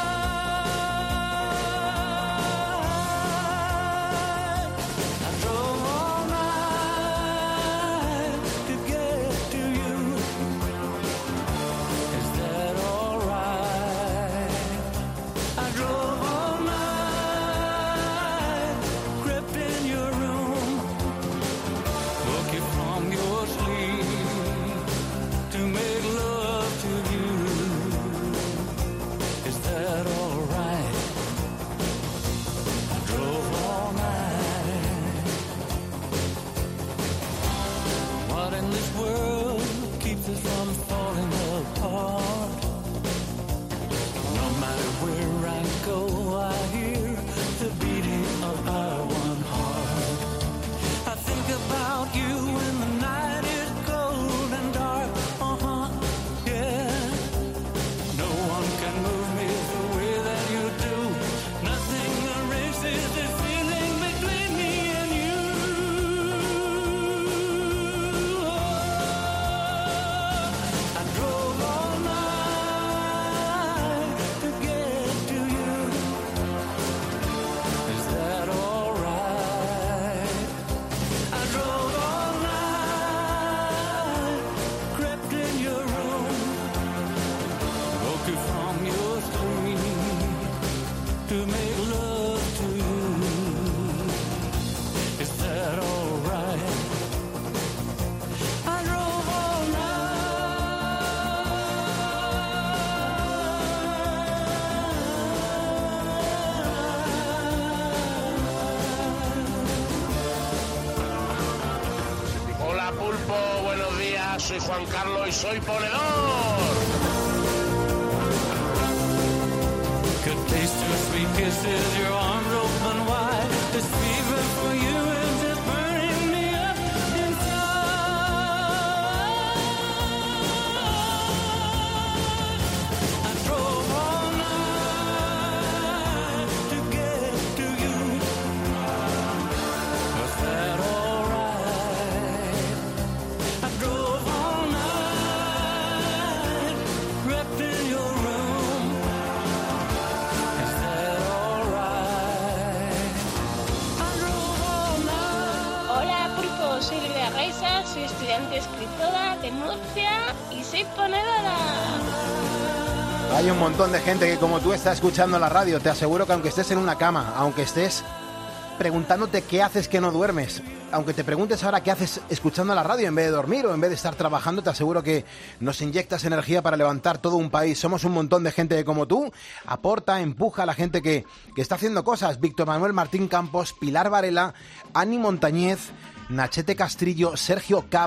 Soy Juan Carlos y soy ponedor. Could taste your sweet kisses, your arms open wide. This fever for you is just burning me up inside. I drove all night to get to you. Was that all right? I drove all night, crept in your room. Is that all right? I drove all night. Hola Pulpo, soy Lidia Raiza, soy estudiante escritora de Murcia y soy ponedora. Hay un montón de gente que como tú está escuchando la radio. Te aseguro que aunque estés en una cama, aunque estés preguntándote qué haces que no duermes, aunque te preguntes ahora qué haces escuchando la radio en vez de dormir o en vez de estar trabajando, te aseguro que nos inyectas energía para levantar todo un país. Somos un montón de gente que como tú aporta, empuja a la gente que, que está haciendo cosas. Víctor Manuel Martín Campos, Pilar Varela, Ani Montañez, Nachete Castrillo, Sergio Cap,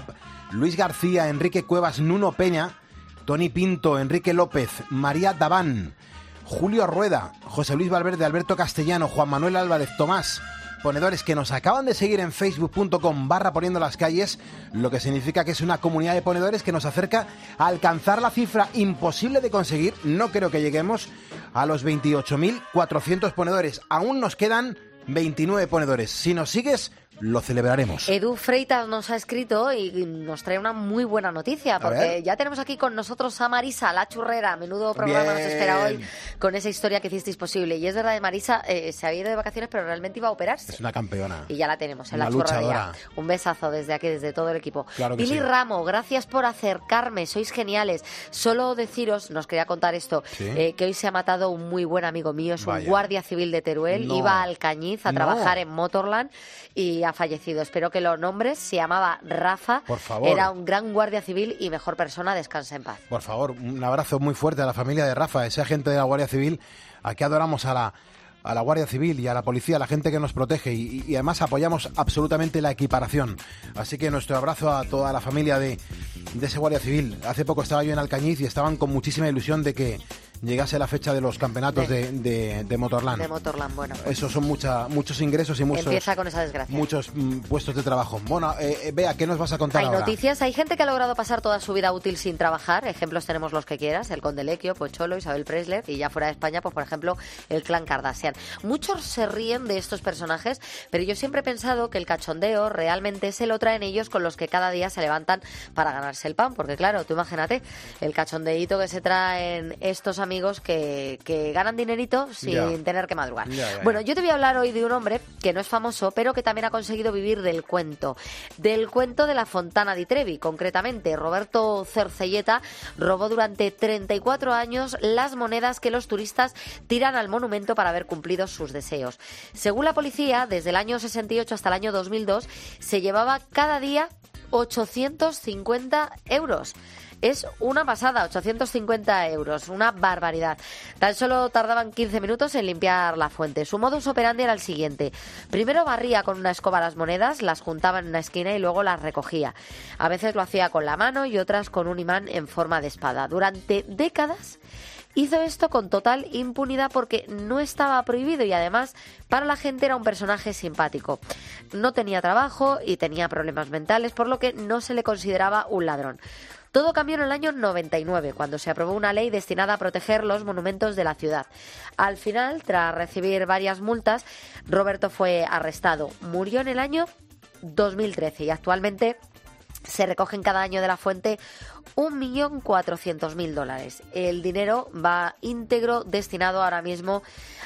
Luis García, Enrique Cuevas, Nuno Peña, Tony Pinto, Enrique López, María Daván, Julio Rueda, José Luis Valverde, Alberto Castellano, Juan Manuel Álvarez, Tomás, ponedores que nos acaban de seguir en facebook punto com barra poniendo las calles, lo que significa que es una comunidad de ponedores que nos acerca a alcanzar la cifra imposible de conseguir. No creo que lleguemos a los veintiocho mil cuatrocientos ponedores. Aún nos quedan veintinueve ponedores. Si nos sigues, lo celebraremos. Edu Freitas nos ha escrito y nos trae una muy buena noticia, porque ya tenemos aquí con nosotros a Marisa, la churrera. Menudo programa nos espera hoy con esa historia que hicisteis posible. Y es verdad, Marisa eh, se había ido de vacaciones, pero realmente iba a operarse. Es una campeona. Y ya la tenemos en una la churrería. Luchadora. Un besazo desde aquí, desde todo el equipo. Claro que Pili sí. Ramo, gracias por acercarme, sois geniales. Solo deciros, nos quería contar esto, ¿Sí? eh, que hoy se ha matado un muy buen amigo mío, es Vaya. un guardia civil de Teruel, No. iba a Alcañiz a No. trabajar en Motorland y ha fallecido. Espero que lo nombres. Se llamaba Rafa. Por favor. Era un gran guardia civil y mejor persona. Descansa en paz. Por favor, un abrazo muy fuerte a la familia de Rafa, ese agente de la Guardia Civil. Aquí adoramos a la, a la Guardia Civil y a la policía, a la gente que nos protege y, y además apoyamos absolutamente la equiparación. Así que nuestro abrazo a toda la familia de, de ese Guardia Civil. Hace poco estaba yo en Alcañiz y estaban con muchísima ilusión de que llegase la fecha de los campeonatos de, de, de Motorland. De Motorland, bueno. Eso son mucha, muchos ingresos y muchos, Empieza con esa desgracia. muchos mm, puestos de trabajo. Bueno, eh, eh, Bea, ¿qué nos vas a contar Hay ahora? noticias, hay gente que ha logrado pasar toda su vida útil sin trabajar. Ejemplos tenemos los que quieras, el Conde Lequio, Pocholo, Isabel Presley, y ya fuera de España, pues por ejemplo, el clan Kardashian. Muchos se ríen de estos personajes, pero yo siempre he pensado que el cachondeo realmente se lo traen ellos con los que cada día se levantan para ganarse el pan, porque claro, tú imagínate el cachondeíto que se traen estos amigos que, que ganan dinerito sin Ya. tener que madrugar. Ya, ya. Bueno, yo te voy a hablar hoy de un hombre que no es famoso, pero que también ha conseguido vivir del cuento. Del cuento de la Fontana di Trevi, concretamente. Roberto Cercelleta robó durante treinta y cuatro años las monedas que los turistas tiran al monumento para haber cumplido sus deseos. Según la policía, desde el año sesenta y ocho hasta el año dos mil dos, se llevaba cada día ochocientos cincuenta euros. Es una pasada, ochocientos cincuenta euros, una barbaridad. Tan solo tardaban quince minutos en limpiar la fuente. Su modus operandi era el siguiente. Primero barría con una escoba las monedas, las juntaba en una esquina y luego las recogía. A veces lo hacía con la mano y otras con un imán en forma de espada. Durante décadas hizo esto con total impunidad porque no estaba prohibido y además para la gente era un personaje simpático. No tenía trabajo y tenía problemas mentales, por lo que no se le consideraba un ladrón. Todo cambió en el año noventa y nueve, cuando se aprobó una ley destinada a proteger los monumentos de la ciudad. Al final, tras recibir varias multas, Roberto fue arrestado. Murió en el año dos mil trece y actualmente se recogen cada año de la fuente un millón cuatrocientos mil dólares. El dinero va íntegro destinado ahora mismo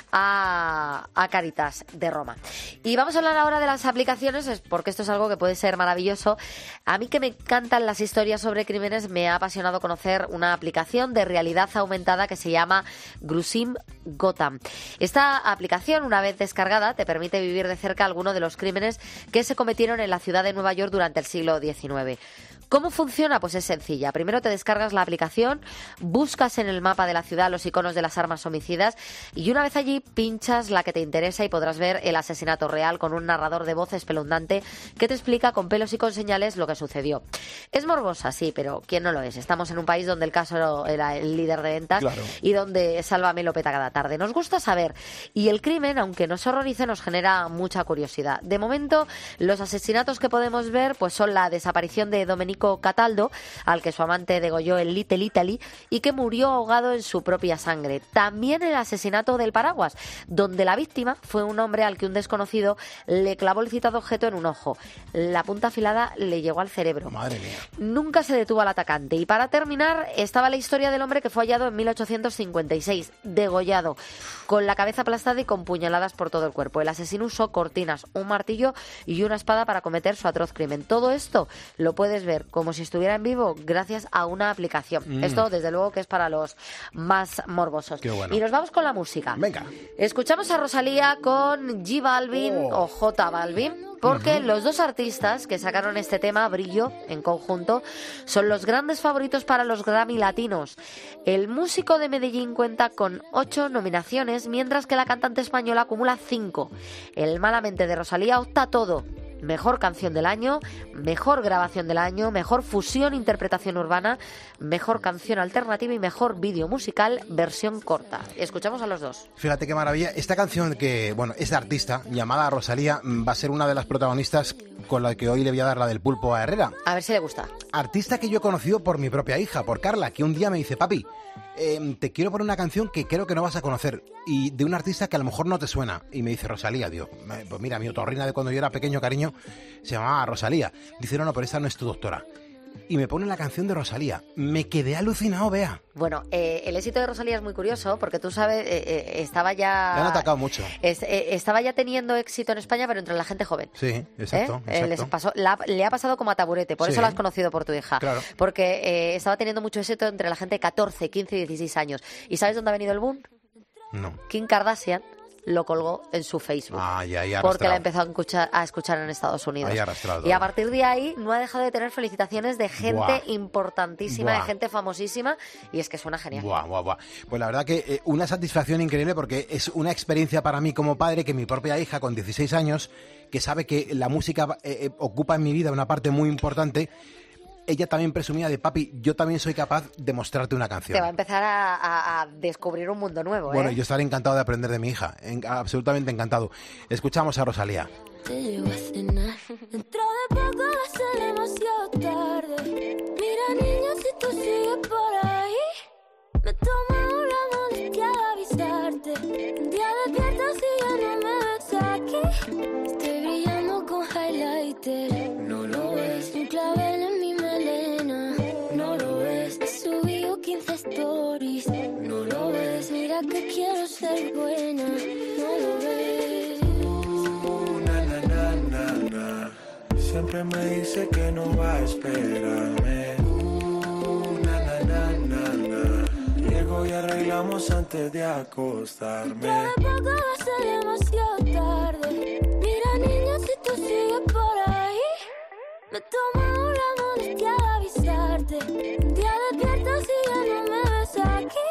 a, a Cáritas de Roma. Y vamos a hablar ahora de las aplicaciones, porque esto es algo que puede ser maravilloso. A mí que me encantan las historias sobre crímenes, me ha apasionado conocer una aplicación de realidad aumentada que se llama Grusim Gotham. Esta aplicación, una vez descargada, te permite vivir de cerca algunos de los crímenes que se cometieron en la ciudad de Nueva York durante el siglo diecinueve. ¿Cómo funciona? Pues es sencilla. Primero te descargas la aplicación, buscas en el mapa de la ciudad los iconos de las armas homicidas y una vez allí pinchas la que te interesa y podrás ver el asesinato real con un narrador de voz espeluznante que te explica con pelos y con señales lo que sucedió. Es morbosa, sí, pero ¿quién no lo es? Estamos en un país donde el caso era el líder de ventas Claro. y donde Sálvame lo peta cada tarde. Nos gusta saber. Y el crimen, aunque nos horrorice, nos genera mucha curiosidad. De momento, los asesinatos que podemos ver pues son la desaparición de Domenico Cataldo, al que su amante degolló en Little Italy y que murió ahogado en su propia sangre. También el asesinato del Paraguas, donde la víctima fue un hombre al que un desconocido le clavó el citado objeto en un ojo. La punta afilada le llegó al cerebro. Madre mía. Nunca se detuvo al atacante. Y para terminar, estaba la historia del hombre que fue hallado en mil ochocientos cincuenta y seis, degollado, con la cabeza aplastada y con puñaladas por todo el cuerpo. El asesino usó cortinas, un martillo y una espada para cometer su atroz crimen. Todo esto lo puedes ver como si estuviera en vivo gracias a una aplicación. Mm. Esto, desde luego, que es para los más morbosos. Qué bueno. Y nos vamos con la música. Venga. Escuchamos a Rosalía con J Balvin Oh. o J Balvin, porque Ujú. los dos artistas que sacaron este tema, Brillo, en conjunto, son los grandes favoritos para los Grammy Latinos. El músico de Medellín cuenta con ocho nominaciones, mientras que la cantante española acumula cinco. El Malamente de Rosalía opta a todo. mejor canción del año, mejor grabación del año, mejor fusión, interpretación urbana, mejor canción alternativa y mejor vídeo musical versión corta. Escuchamos a los dos. Fíjate qué maravilla. Esta canción que, bueno, esta artista llamada Rosalía va a ser una de las protagonistas con la que hoy le voy a dar la del pulpo a Herrera. A ver si le gusta. Artista que yo he conocido por mi propia hija, por Carla, que un día me dice, papi, eh, te quiero poner una canción que creo que no vas a conocer y de un artista que a lo mejor no te suena. Y me dice Rosalía, digo, pues mira, mi otorrina de cuando yo era pequeño, cariño, se llamaba Rosalía. Dice, no, no, pero esta no es tu doctora. Y me pone la canción de Rosalía. Me quedé alucinado, Bea. Bueno, eh, el éxito de Rosalía es muy curioso porque tú sabes, eh, eh, estaba ya... Le han atacado mucho. Es, eh, estaba ya teniendo éxito en España, pero entre la gente joven. Sí, exacto. ¿Eh? exacto. Eh, les pasó, la, le ha pasado como a Taburete, por sí. eso la has conocido por tu hija. Claro. Porque eh, estaba teniendo mucho éxito entre la gente de catorce, quince y dieciséis años. ¿Y sabes dónde ha venido el boom? No. Kim Kardashian lo colgó en su Facebook. Ah, ya, ya porque la empezó a escuchar, a escuchar en Estados Unidos. Ahí arrastrado. Y a partir de ahí no ha dejado de tener felicitaciones de gente Buah. importantísima, Buah. de gente famosísima, y es que suena genial. Buah, buah, buah. Pues la verdad que eh, una satisfacción increíble porque es una experiencia para mí como padre que mi propia hija con dieciséis años, que sabe que la música eh, eh, ocupa en mi vida una parte muy importante, ella también presumía de, papi, yo también soy capaz de mostrarte una canción. Te va a empezar a, a, a descubrir un mundo nuevo, ¿eh? Bueno, yo estaré encantado de aprender de mi hija, en, absolutamente encantado. Escuchamos a Rosalía. Te llevo a cenar. Dentro de poco va a ser demasiado tarde. Mira, niña, si tú sigues por ahí, me tomo la molestia de avisarte. Un día despiertas y ya no me ves aquí. Estoy brillando con highlighter. No lo ves. Un clavel en mi melena. No lo ves. He subido quince stories. No lo ves. Mira que quiero ser buena. No lo ves. Siempre me dice que no va a esperarme. Uh, na, na, na, na, na. Llego y arreglamos antes de acostarme. Dentro de poco va a ser demasiado tarde. Mira, niña, si tú sigues por ahí, me tomo la molestia de avisarte. Un día despiertas y ya no me ves aquí.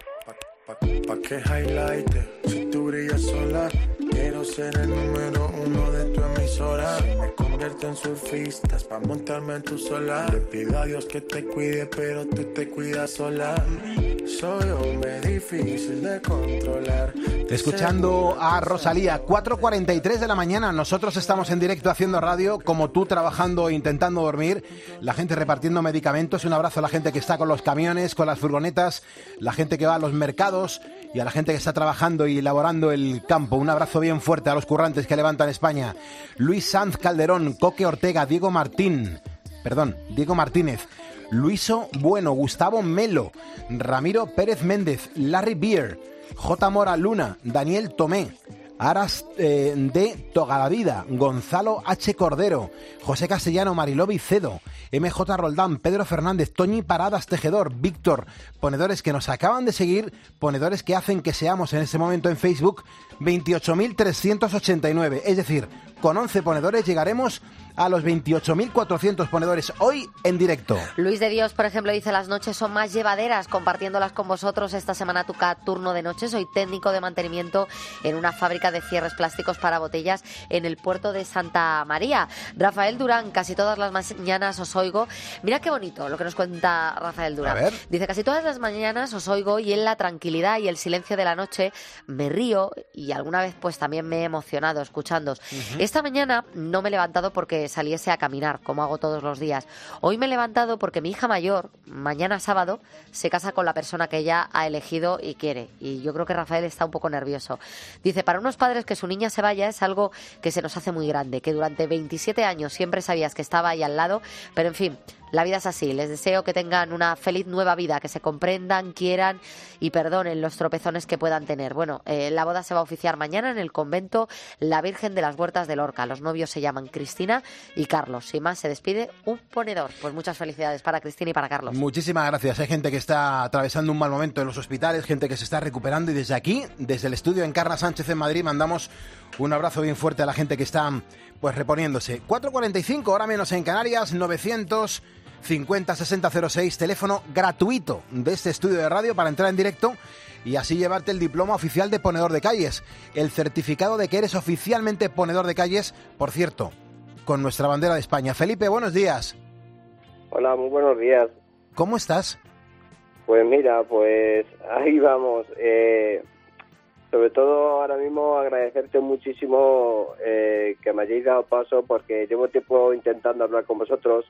Pa, pa, pa que highlight, si tú brillas sola, quiero ser el número uno de tu emisora. Me convierto en surfistas pa' montarme en tu sola. Le pido a Dios que te cuide, pero tú te cuidas sola. Soy hombre difícil de controlar. Escuchando a Rosalía, cuatro cuarenta y tres de la mañana. Nosotros estamos en directo haciendo radio, como tú trabajando e intentando dormir. La gente repartiendo medicamentos. Un abrazo a la gente que está con los camiones, con las furgonetas, la gente que va a los mercados y a la gente que está trabajando y elaborando el campo. Un abrazo bien fuerte a los currantes que levantan España. Luis Sanz Calderón, Coque Ortega, Diego Martín, perdón, Diego Martínez, Luiso Bueno, Gustavo Melo, Ramiro Pérez Méndez, Larry Beer, J. Mora Luna, Daniel Tomé, Aras eh, de Togalavida, Gonzalo H. Cordero, José Castellano, Mariló Vicedo, M J. Roldán, Pedro Fernández, Toñi Paradas Tejedor, Víctor, ponedores que nos acaban de seguir, ponedores que hacen que seamos en este momento en Facebook veintiocho mil trescientos ochenta y nueve, es decir, con once ponedores llegaremos a los veintiocho mil cuatrocientos ponedores hoy en directo. Luis de Dios, por ejemplo, dice: las noches son más llevaderas compartiéndolas con vosotros. Esta semana toca turno de noche. Soy técnico de mantenimiento en una fábrica de cierres plásticos para botellas en el puerto de Santa María. Rafael Durán, casi todas las mañanas os oigo. Mira qué bonito lo que nos cuenta Rafael Durán. A ver. Dice: casi todas las mañanas os oigo y en la tranquilidad y el silencio de la noche me río y alguna vez pues también me he emocionado escuchándoos. Uh-huh. Esta mañana no me he levantado porque saliese a caminar, como hago todos los días. Hoy me he levantado porque mi hija mayor, mañana sábado, se casa con la persona que ella ha elegido y quiere. Y yo creo que Rafael está un poco nervioso. Dice: para unos padres que su niña se vaya es algo que se nos hace muy grande, que durante veintisiete años siempre sabías que estaba ahí al lado, pero en fin, la vida es así. Les deseo que tengan una feliz nueva vida, que se comprendan, quieran y perdonen los tropezones que puedan tener. Bueno, eh, la boda se va a oficiar mañana en el convento La Virgen de las Huertas de Lorca. Los novios se llaman Cristina y Carlos. Sin más, se despide un ponedor. Pues muchas felicidades para Cristina y para Carlos. Muchísimas gracias. Hay gente que está atravesando un mal momento en los hospitales, gente que se está recuperando, y desde aquí, desde el estudio en Carla Sánchez en Madrid, mandamos un abrazo bien fuerte a la gente que está pues reponiéndose. cuatro cuarenta y cinco, hora menos en Canarias, novecientos cincuenta sesenta cero seis, teléfono gratuito de este estudio de radio para entrar en directo y así llevarte el diploma oficial de ponedor de calles, el certificado de que eres oficialmente ponedor de calles. Por cierto, con nuestra bandera de España. Felipe, buenos días. Hola, muy buenos días. ¿Cómo estás? Pues mira, pues ahí vamos. Eh, sobre todo ahora mismo agradecerte muchísimo eh, que me hayáis dado paso, porque llevo tiempo intentando hablar con vosotros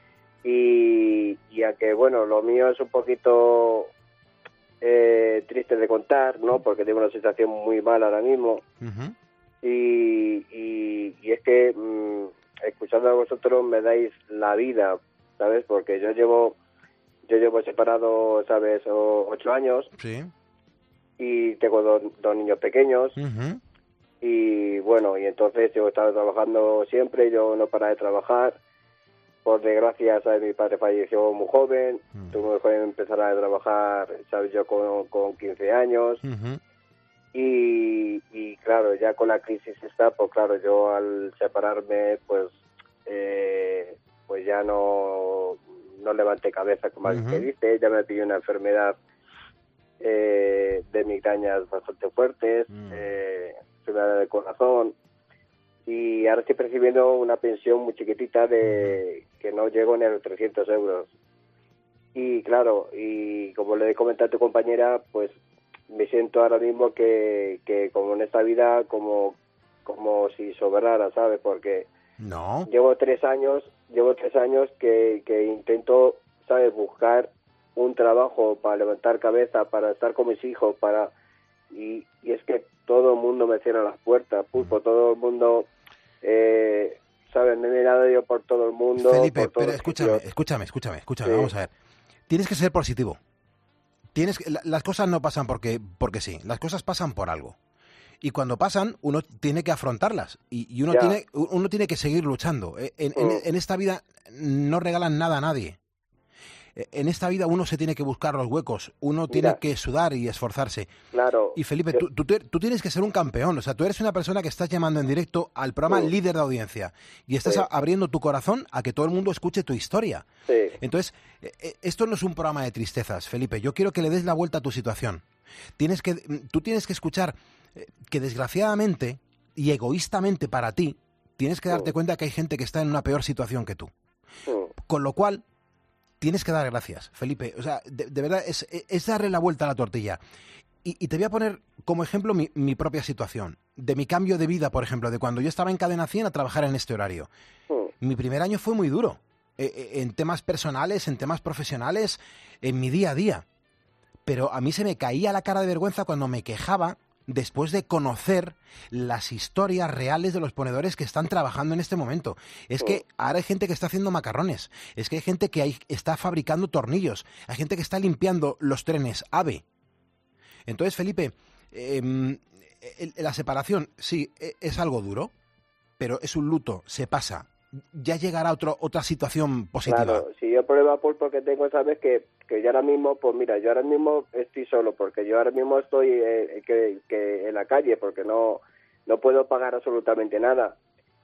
y, y a que, bueno, lo mío es un poquito eh, triste de contar, ¿no? Porque tengo una situación muy mala ahora mismo. Uh-huh. y, y, y es que mmm, escuchando a vosotros me dais la vida, ¿sabes? Porque yo llevo yo llevo separado, ¿sabes? O, ocho años. Sí. Y tengo dos, dos niños pequeños. Uh-huh. Y bueno, y entonces yo he estado trabajando siempre, yo no paraba de trabajar. Por desgracia, ¿sabes? Mi padre falleció muy joven. Uh-huh. Tuve que empezar a trabajar, ¿sabes? Yo con, con quince años. Uh-huh. Y, y claro, ya con la crisis está, pues claro, yo al separarme, pues eh, pues ya no, no levanté cabeza, como uh-huh. que dice, ya me pilló una enfermedad eh, de migrañas bastante fuertes, uh-huh. eh, enfermedad del corazón, y ahora estoy percibiendo una pensión muy chiquitita de que no llego ni a los trescientos euros. Y claro, y como le he comentado a tu compañera, pues me siento ahora mismo que, que como en esta vida, como como si sobrara, ¿sabes? Porque no. llevo tres años, llevo tres años que, que intento, ¿sabes? Buscar un trabajo para levantar cabeza, para estar con mis hijos, para y, y es que todo el mundo me cierra las puertas, pulpo, todo el mundo, eh, ¿sabes? Me he mirado yo por todo el mundo. Felipe, por pero escúchame, sitios. escúchame, escúchame, escúchame, Sí. vamos a ver. Tienes que ser positivo. Tienes que, las cosas no pasan porque, porque sí, las cosas pasan por algo. Y cuando pasan, uno tiene que afrontarlas. Y, y uno, Ya. tiene, uno tiene que seguir luchando. En, en, Mm. en esta vida no regalan nada a nadie. En esta vida uno se tiene que buscar los huecos. Uno tiene Mira. que sudar y esforzarse. Claro. Y Felipe, Yo- tú, tú, te- tú tienes que ser un campeón. O sea, tú eres una persona que estás llamando en directo al programa Sí. líder de audiencia. Y estás Sí. a- abriendo tu corazón a que todo el mundo escuche tu historia. Sí. Entonces, eh, eh, esto no es un programa de tristezas, Felipe. Yo quiero que le des la vuelta a tu situación. Tienes que, tú tienes que escuchar eh, que desgraciadamente y egoístamente para ti, tienes que darte Mm. cuenta que hay gente que está en una peor situación que tú. Mm. Con lo cual, tienes que dar gracias, Felipe. O sea, de, de verdad, es, es darle la vuelta a la tortilla. Y, y te voy a poner como ejemplo mi, mi propia situación. De mi cambio de vida, por ejemplo, de cuando yo estaba en Cadena cien a trabajar en este horario. Mm. Mi primer año fue muy duro. eh, eh, en temas personales, en temas profesionales, en mi día a día. Pero a mí se me caía la cara de vergüenza cuando me quejaba después de conocer las historias reales de los ponedores que están trabajando en este momento. Es que ahora hay gente que está haciendo macarrones, es que hay gente que hay- está fabricando tornillos, hay gente que está limpiando los trenes AVE. Entonces, Felipe, em, el- la separación, sí, e- es algo duro, pero es un luto, se pasa. Ya llegará otro, otra situación positiva. Claro, si yo problema pulpo que tengo, sabes que, que yo ahora mismo, pues mira, yo ahora mismo estoy solo, porque yo ahora mismo estoy eh, que, que en la calle, porque no no puedo pagar absolutamente nada.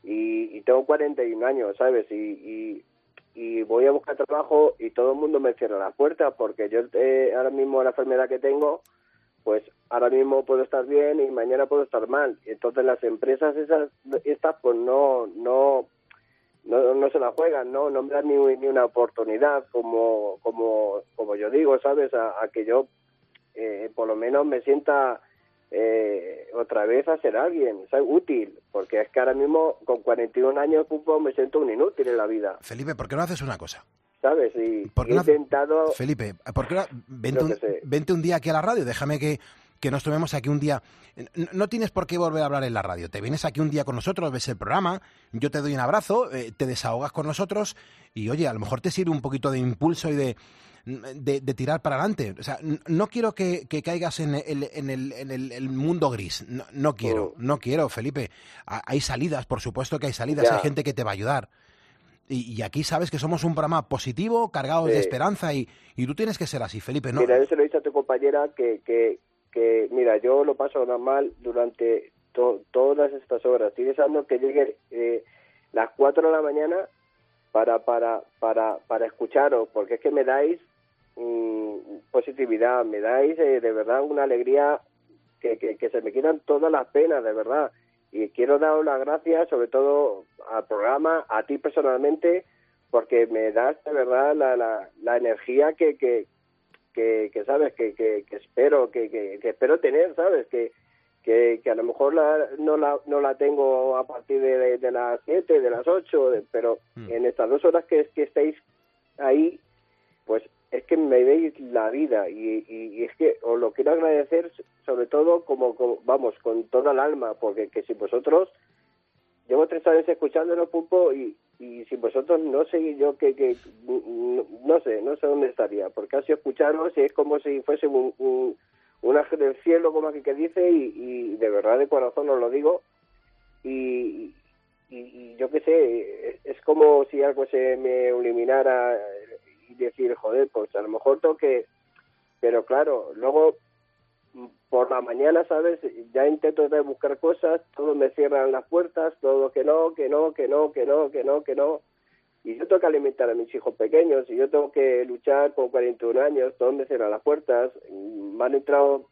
Y, y tengo cuarenta y un años, ¿sabes? Y, y, y voy a buscar trabajo y todo el mundo me cierra las puertas, porque yo eh, ahora mismo la enfermedad que tengo, pues ahora mismo puedo estar bien y mañana puedo estar mal. Entonces las empresas esas estas pues no no no, no se la juegan, no no me dan ni, ni una oportunidad, como como como yo digo, ¿sabes? A, a que yo eh, por lo menos me sienta eh, otra vez a ser alguien, ¿sabes? Útil, porque es que ahora mismo con cuarenta y un años fútbol me siento un inútil en la vida, Felipe, ¿por qué no haces una cosa? ¿sabes? Y, ¿Por qué y he no hace- intentado... Felipe, ¿por qué no- vente, Yo un, qué sé. vente un día aquí a la radio, déjame que, que nos tomemos aquí un día. No, no tienes por qué volver a hablar en la radio, te vienes aquí un día con nosotros, ves el programa, yo te doy un abrazo, eh, te desahogas con nosotros y oye, a lo mejor te sirve un poquito de impulso y de, de, de tirar para adelante. O sea, n- no quiero que, que caigas en el, en el, en el, el mundo gris, no, no quiero, no quiero, Felipe. Ha- Hay salidas, por supuesto que hay salidas, Ya. hay gente que te va a ayudar. Y, y aquí sabes que somos un programa positivo, cargado Sí. de esperanza y, y tú tienes que ser así, Felipe. No, Mira, yo se lo he dicho a tu compañera que, que, que mira, yo lo paso mal durante to- todas estas horas. Estoy deseando que llegue eh, las cuatro de la mañana para para para para escucharos, porque es que me dais mm, positividad, me dais eh, de verdad una alegría que, que, que se me quitan todas las penas, de verdad. y quiero dar las gracias sobre todo al programa, a ti personalmente, porque me das de verdad la, la, la energía que, que, que, que sabes, que, que, que espero, que, que, que espero tener, ¿sabes? Que, que, que a lo mejor la, no, la, no la tengo a partir de, de, de las siete, de las ocho, de, pero mm. en estas dos horas que, que estáis ahí, pues es que me veis la vida y, y, y es que os lo quiero agradecer sobre todo como, como vamos, con toda el alma, porque que si vosotros, llevo tres años escuchándolo, Pulpo, y, y si vosotros no sé yo que, que no, no sé, no sé dónde estaría, porque así escucharos y es como si fuese un, un, un ángel del cielo, como aquí que dice, y, y de verdad de corazón os lo digo, y, y, y yo qué sé, es como si algo se me iluminara y decir, joder, pues a lo mejor tengo que... Pero claro, luego por la mañana, ¿sabes? Ya intento de buscar cosas, todos me cierran las puertas, todo que no, que no, que no, que no, que no, que no. Y yo tengo que alimentar a mis hijos pequeños, y yo tengo que luchar con cuarenta y un años, todos me cierran las puertas, me han entrado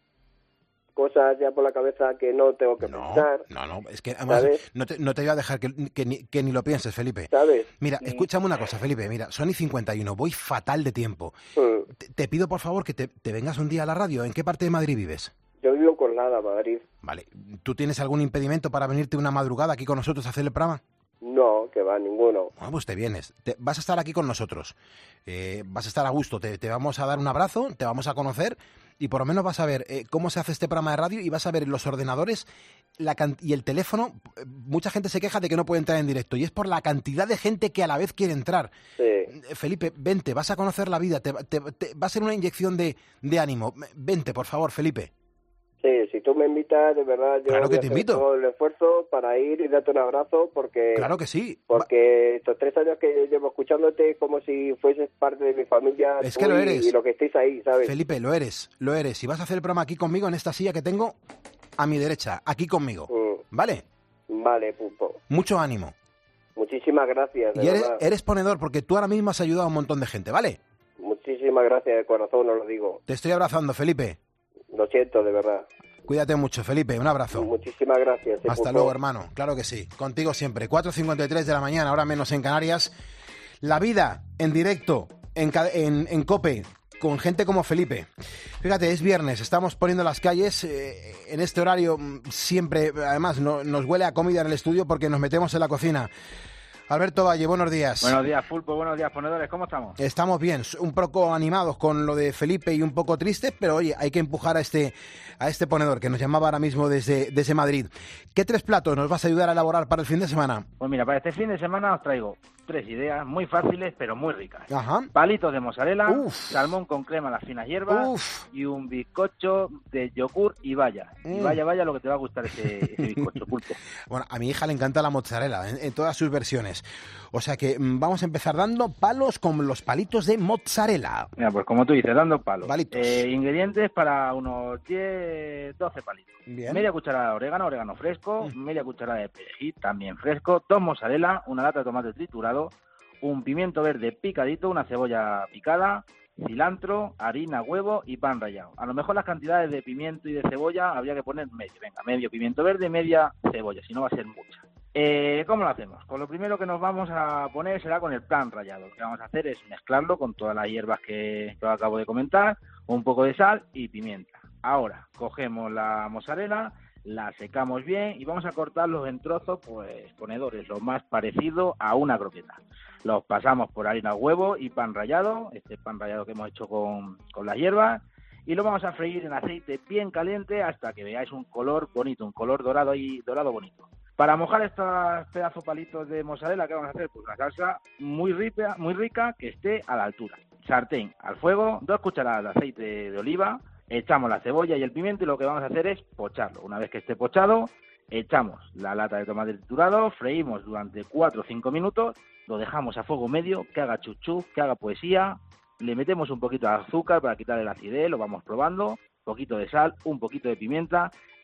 cosas ya por la cabeza que no tengo que no, pensar. No, no, es que además no te, no te voy a dejar que, que, ni, que ni lo pienses, Felipe. ¿Sabes? Mira, y... escúchame una cosa, Felipe, mira, son y cincuenta y uno, voy fatal de tiempo. Mm. Te, te pido, por favor, que te, te vengas un día a la radio. ¿En qué parte de Madrid vives? Yo vivo en Coslada, Madrid. Vale, ¿tú tienes algún impedimento para venirte una madrugada aquí con nosotros a hacer el programa? No, que va, ninguno. Ah, pues te vienes. Te, vas a estar aquí con nosotros. Eh, vas a estar a gusto. Te, te vamos a dar un abrazo, te vamos a conocer y por lo menos vas a ver eh, cómo se hace este programa de radio y vas a ver los ordenadores la can- y el teléfono. Mucha gente se queja de que no puede entrar en directo y es por la cantidad de gente que a la vez quiere entrar. Sí. Eh, Felipe, vente, vas a conocer la vida. Te, te, te, va a ser una inyección de, de ánimo. Vente, por favor, Felipe. Sí, si tú me invitas, de verdad, yo claro que voy a te hacer invito. todo el esfuerzo para ir y darte un abrazo, porque claro que sí. Porque estos tres años que llevo escuchándote es como si fueses parte de mi familia. Es que lo eres. Y lo que estéis ahí, ¿sabes? Felipe, lo eres, lo eres. Y vas a hacer el programa aquí conmigo, en esta silla que tengo a mi derecha, aquí conmigo. Mm. ¿Vale? Vale, Pulpo. Mucho ánimo. Muchísimas gracias, de Y eres, verdad. eres ponedor, porque tú ahora mismo has ayudado a un montón de gente, ¿vale? Muchísimas gracias de corazón, os lo digo. Te estoy abrazando, Felipe. Lo siento, de verdad. Cuídate mucho, Felipe. Un abrazo. Muchísimas gracias. Hasta Pulpo. luego, hermano. Claro que sí. Contigo siempre. cuatro cincuenta y tres de la mañana, ahora menos en Canarias. La vida en directo, en, en, en COPE, con gente como Felipe. Fíjate, es viernes, estamos poniendo las calles. Eh, en este horario siempre, además, no, nos huele a comida en el estudio porque nos metemos en la cocina. Alberto Valle, buenos días. Buenos días, Pulpo, buenos días, ponedores, ¿cómo estamos? Estamos bien, un poco animados con lo de Felipe y un poco tristes, pero oye, hay que empujar a este a este ponedor que nos llamaba ahora mismo desde, desde Madrid. ¿Qué tres platos nos vas a ayudar a elaborar para el fin de semana? Pues mira, para este fin de semana os traigo tres ideas muy fáciles pero muy ricas. Ajá. Palitos de mozzarella, Uf. salmón con crema a las finas hierbas Uf. y un bizcocho de yogur y vaya. Mm. Y vaya, vaya lo que te va a gustar ese, ese bizcocho, Pulpo. Bueno, a mi hija le encanta la mozzarella en, en todas sus versiones. O sea que mmm, vamos a empezar dando palos con los palitos de mozzarella. Mira, pues como tú dices, dando palos. Palitos. Eh, ingredientes para unos diez, doce palitos. Bien. Media cucharada de orégano, orégano fresco, mm. media cucharada de perejil, también fresco, dos mozzarella, una lata de tomate triturado, un pimiento verde picadito, una cebolla picada, cilantro, harina, huevo y pan rallado. A lo mejor las cantidades de pimiento y de cebolla habría que poner medio. Venga, medio pimiento verde y media cebolla, si no va a ser mucha. Eh, ¿Cómo lo hacemos? Pues lo primero que nos vamos a poner será con el pan rallado. Lo que vamos a hacer es mezclarlo con todas las hierbas que, que acabo de comentar, un poco de sal y pimienta. Ahora, cogemos la mozzarella, la secamos bien y vamos a cortarlos en trozos, pues ponedores, lo más parecido a una croqueta. Los pasamos por harina, huevo y pan rallado, este pan rallado que hemos hecho con, con las hierbas, y lo vamos a freír en aceite bien caliente hasta que veáis un color bonito, un color dorado y dorado bonito. Para mojar estos pedazos palitos de mozzarella, ¿qué vamos a hacer? Pues una salsa muy rica, muy rica que esté a la altura. Sartén al fuego, dos cucharadas de aceite de oliva, echamos la cebolla y el pimiento y lo que vamos a hacer es pocharlo. Una vez que esté pochado, echamos la lata de tomate triturado, freímos durante cuatro o cinco minutos, lo dejamos a fuego medio, que haga chuchú, que haga poesía, le metemos un poquito de azúcar para quitarle la acidez, lo vamos probando, un poquito de sal, un poquito de pimienta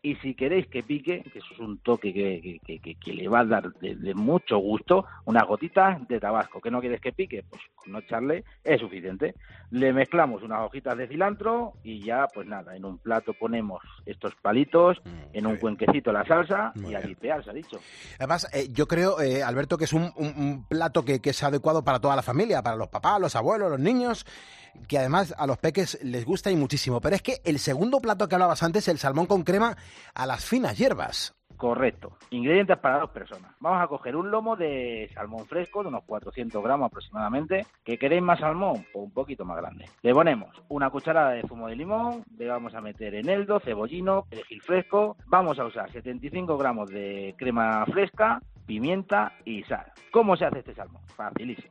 Y si queréis que pique, que eso es un toque que, que, que, que le va a dar de, de mucho gusto, unas gotitas de tabasco. ¿Que no quieres que pique? Pues con no echarle es suficiente. Le mezclamos unas hojitas de cilantro y ya, pues nada, en un plato ponemos estos palitos, mm, en un cuenquecito la salsa y a dipear, se ha dicho. Además, eh, yo creo, eh, Alberto, que es un, un, un plato que, que es adecuado para toda la familia, para los papás, los abuelos, los niños, que además a los peques les gusta y muchísimo. Pero es que el segundo plato que hablabas antes, el salmón con crema a las finas hierbas. Correcto. Ingredientes para dos personas. Vamos a coger un lomo de salmón fresco de unos cuatrocientos gramos aproximadamente. ¿Que queréis más salmón? O un poquito más grande. Le ponemos una cucharada de zumo de limón, le vamos a meter eneldo, cebollino, perejil fresco. Vamos a usar setenta y cinco gramos de crema fresca, pimienta y sal. ¿Cómo se hace este salmón? Facilísimo.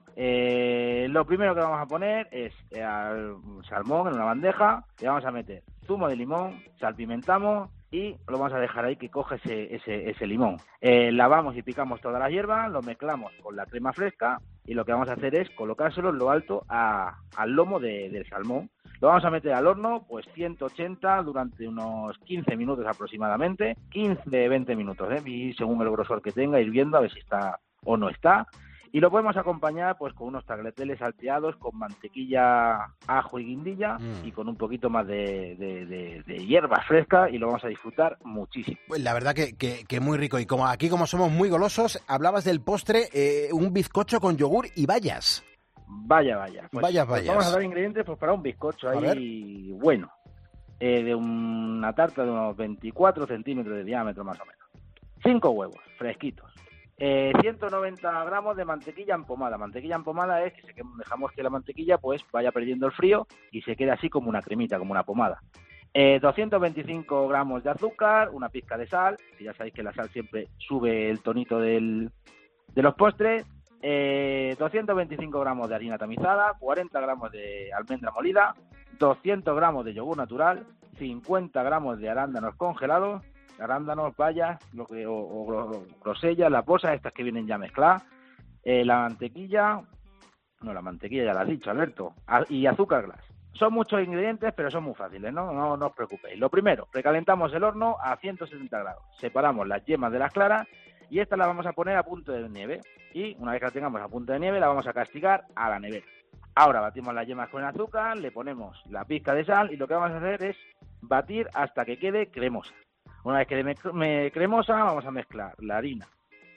Eh, lo primero que vamos a poner es eh, al salmón en una bandeja. Le vamos a meter zumo de limón, salpimentamos y lo vamos a dejar ahí que coge ese, ese, ese limón. Eh, lavamos y picamos todas las hierbas, lo mezclamos con la crema fresca y lo que vamos a hacer es colocárselo en lo alto a, al lomo de, del salmón. Lo vamos a meter al horno, pues ciento ochenta durante unos quince minutos aproximadamente, quince veinte minutos, ¿eh? Y según el grosor que tenga, ir viendo a ver si está o no está. Y lo podemos acompañar pues con unos tagliatelles salteados con mantequilla, ajo y guindilla mm. y con un poquito más de, de, de, de hierbas frescas y lo vamos a disfrutar muchísimo. Pues la verdad que, que, que muy rico. Y como aquí como somos muy golosos, hablabas del postre, eh, un bizcocho con yogur y bayas. Vaya, vaya. Pues, vaya, pues vayas. Vamos a dar ingredientes pues, para un bizcocho ahí bueno, eh, de una tarta de unos veinticuatro centímetros de diámetro más o menos. Cinco huevos fresquitos. Eh, ciento noventa gramos de mantequilla empomada. Mantequilla empomada es que dejamos que la mantequilla pues vaya perdiendo el frío y se quede así como una cremita, como una pomada. Eh, doscientos veinticinco gramos de azúcar, una pizca de sal, que ya sabéis que la sal siempre sube el tonito del, de los postres. Eh, doscientos veinticinco gramos de harina tamizada, cuarenta gramos de almendra molida, doscientos gramos de yogur natural, cincuenta gramos de arándanos congelados, arándanos, bayas, lo que, o, o grosellas, las bolsas estas que vienen ya mezcladas, eh, la mantequilla, no, la mantequilla ya la has dicho, Alberto, a, y azúcar glass. Son muchos ingredientes, pero son muy fáciles, ¿no? No, no os preocupéis. Lo primero, recalentamos el horno a ciento setenta grados, separamos las yemas de las claras y estas las vamos a poner a punto de nieve y una vez que la tengamos a punto de nieve la vamos a castigar a la nevera. Ahora batimos las yemas con el azúcar, le ponemos la pizca de sal y lo que vamos a hacer es batir hasta que quede cremosa. Una vez que quede cremosa, vamos a mezclar la harina.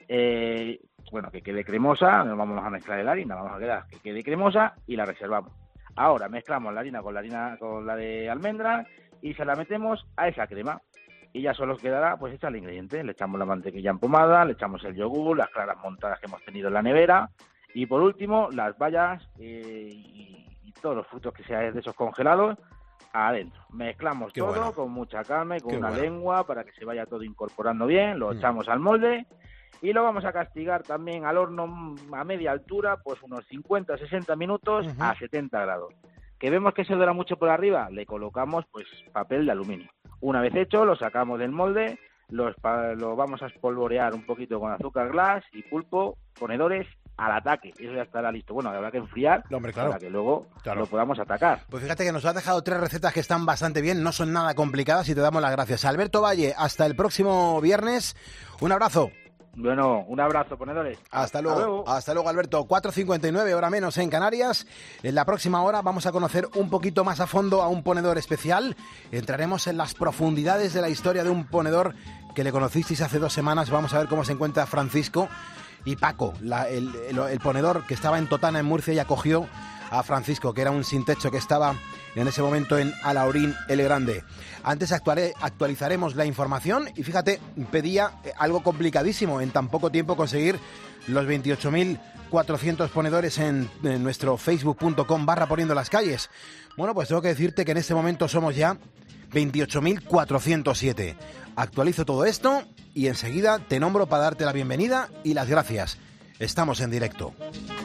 Eh, bueno, que quede cremosa, no vamos a mezclar la harina, vamos a quedar que quede cremosa y la reservamos. Ahora mezclamos la harina con la harina con la de almendra y se la metemos a esa crema. Y ya solo quedará pues echar el ingrediente. Le echamos la mantequilla empomada, le echamos el yogur, las claras montadas que hemos tenido en la nevera y por último las bayas eh, y, y todos los frutos que sean de esos congelados adentro. Mezclamos Qué todo bueno. con mucha calma y con Qué una bueno. lengua para que se vaya todo incorporando bien. Lo mm. echamos al molde y lo vamos a castigar también al horno a media altura, pues unos cincuenta a sesenta minutos uh-huh. a setenta grados. ¿Que vemos que se dora mucho por arriba? Le colocamos pues papel de aluminio. Una vez hecho, lo sacamos del molde, lo, lo vamos a espolvorear un poquito con azúcar glass y pulpo, ponedores al ataque. Eso ya estará listo. Bueno, habrá que enfriar no, hombre, claro. para que luego claro. lo podamos atacar. Pues fíjate que nos has dejado tres recetas que están bastante bien, no son nada complicadas y te damos las gracias. Alberto Valle, hasta el próximo viernes. Un abrazo. Bueno, un abrazo, ponedores. Hasta luego. Hasta luego, Hasta luego Alberto. cuatro cincuenta y nueve, hora menos en Canarias. En la próxima hora vamos a conocer un poquito más a fondo a un ponedor especial. Entraremos en las profundidades de la historia de un ponedor que le conocisteis hace dos semanas. Vamos a ver cómo se encuentra Francisco y Paco, la, el, el, el ponedor que estaba en Totana, en Murcia, y acogió a Francisco, que era un sin techo que estaba en ese momento en Alhaurín el Grande. Antes actuaré, actualizaremos la información y fíjate, pedía algo complicadísimo en tan poco tiempo conseguir los veintiocho mil cuatrocientos ponedores en, en nuestro facebook.com barra poniendo las calles. Bueno, pues tengo que decirte que en este momento somos ya veintiocho mil cuatrocientos siete. Actualizo todo esto y enseguida te nombro para darte la bienvenida y las gracias. Estamos en directo.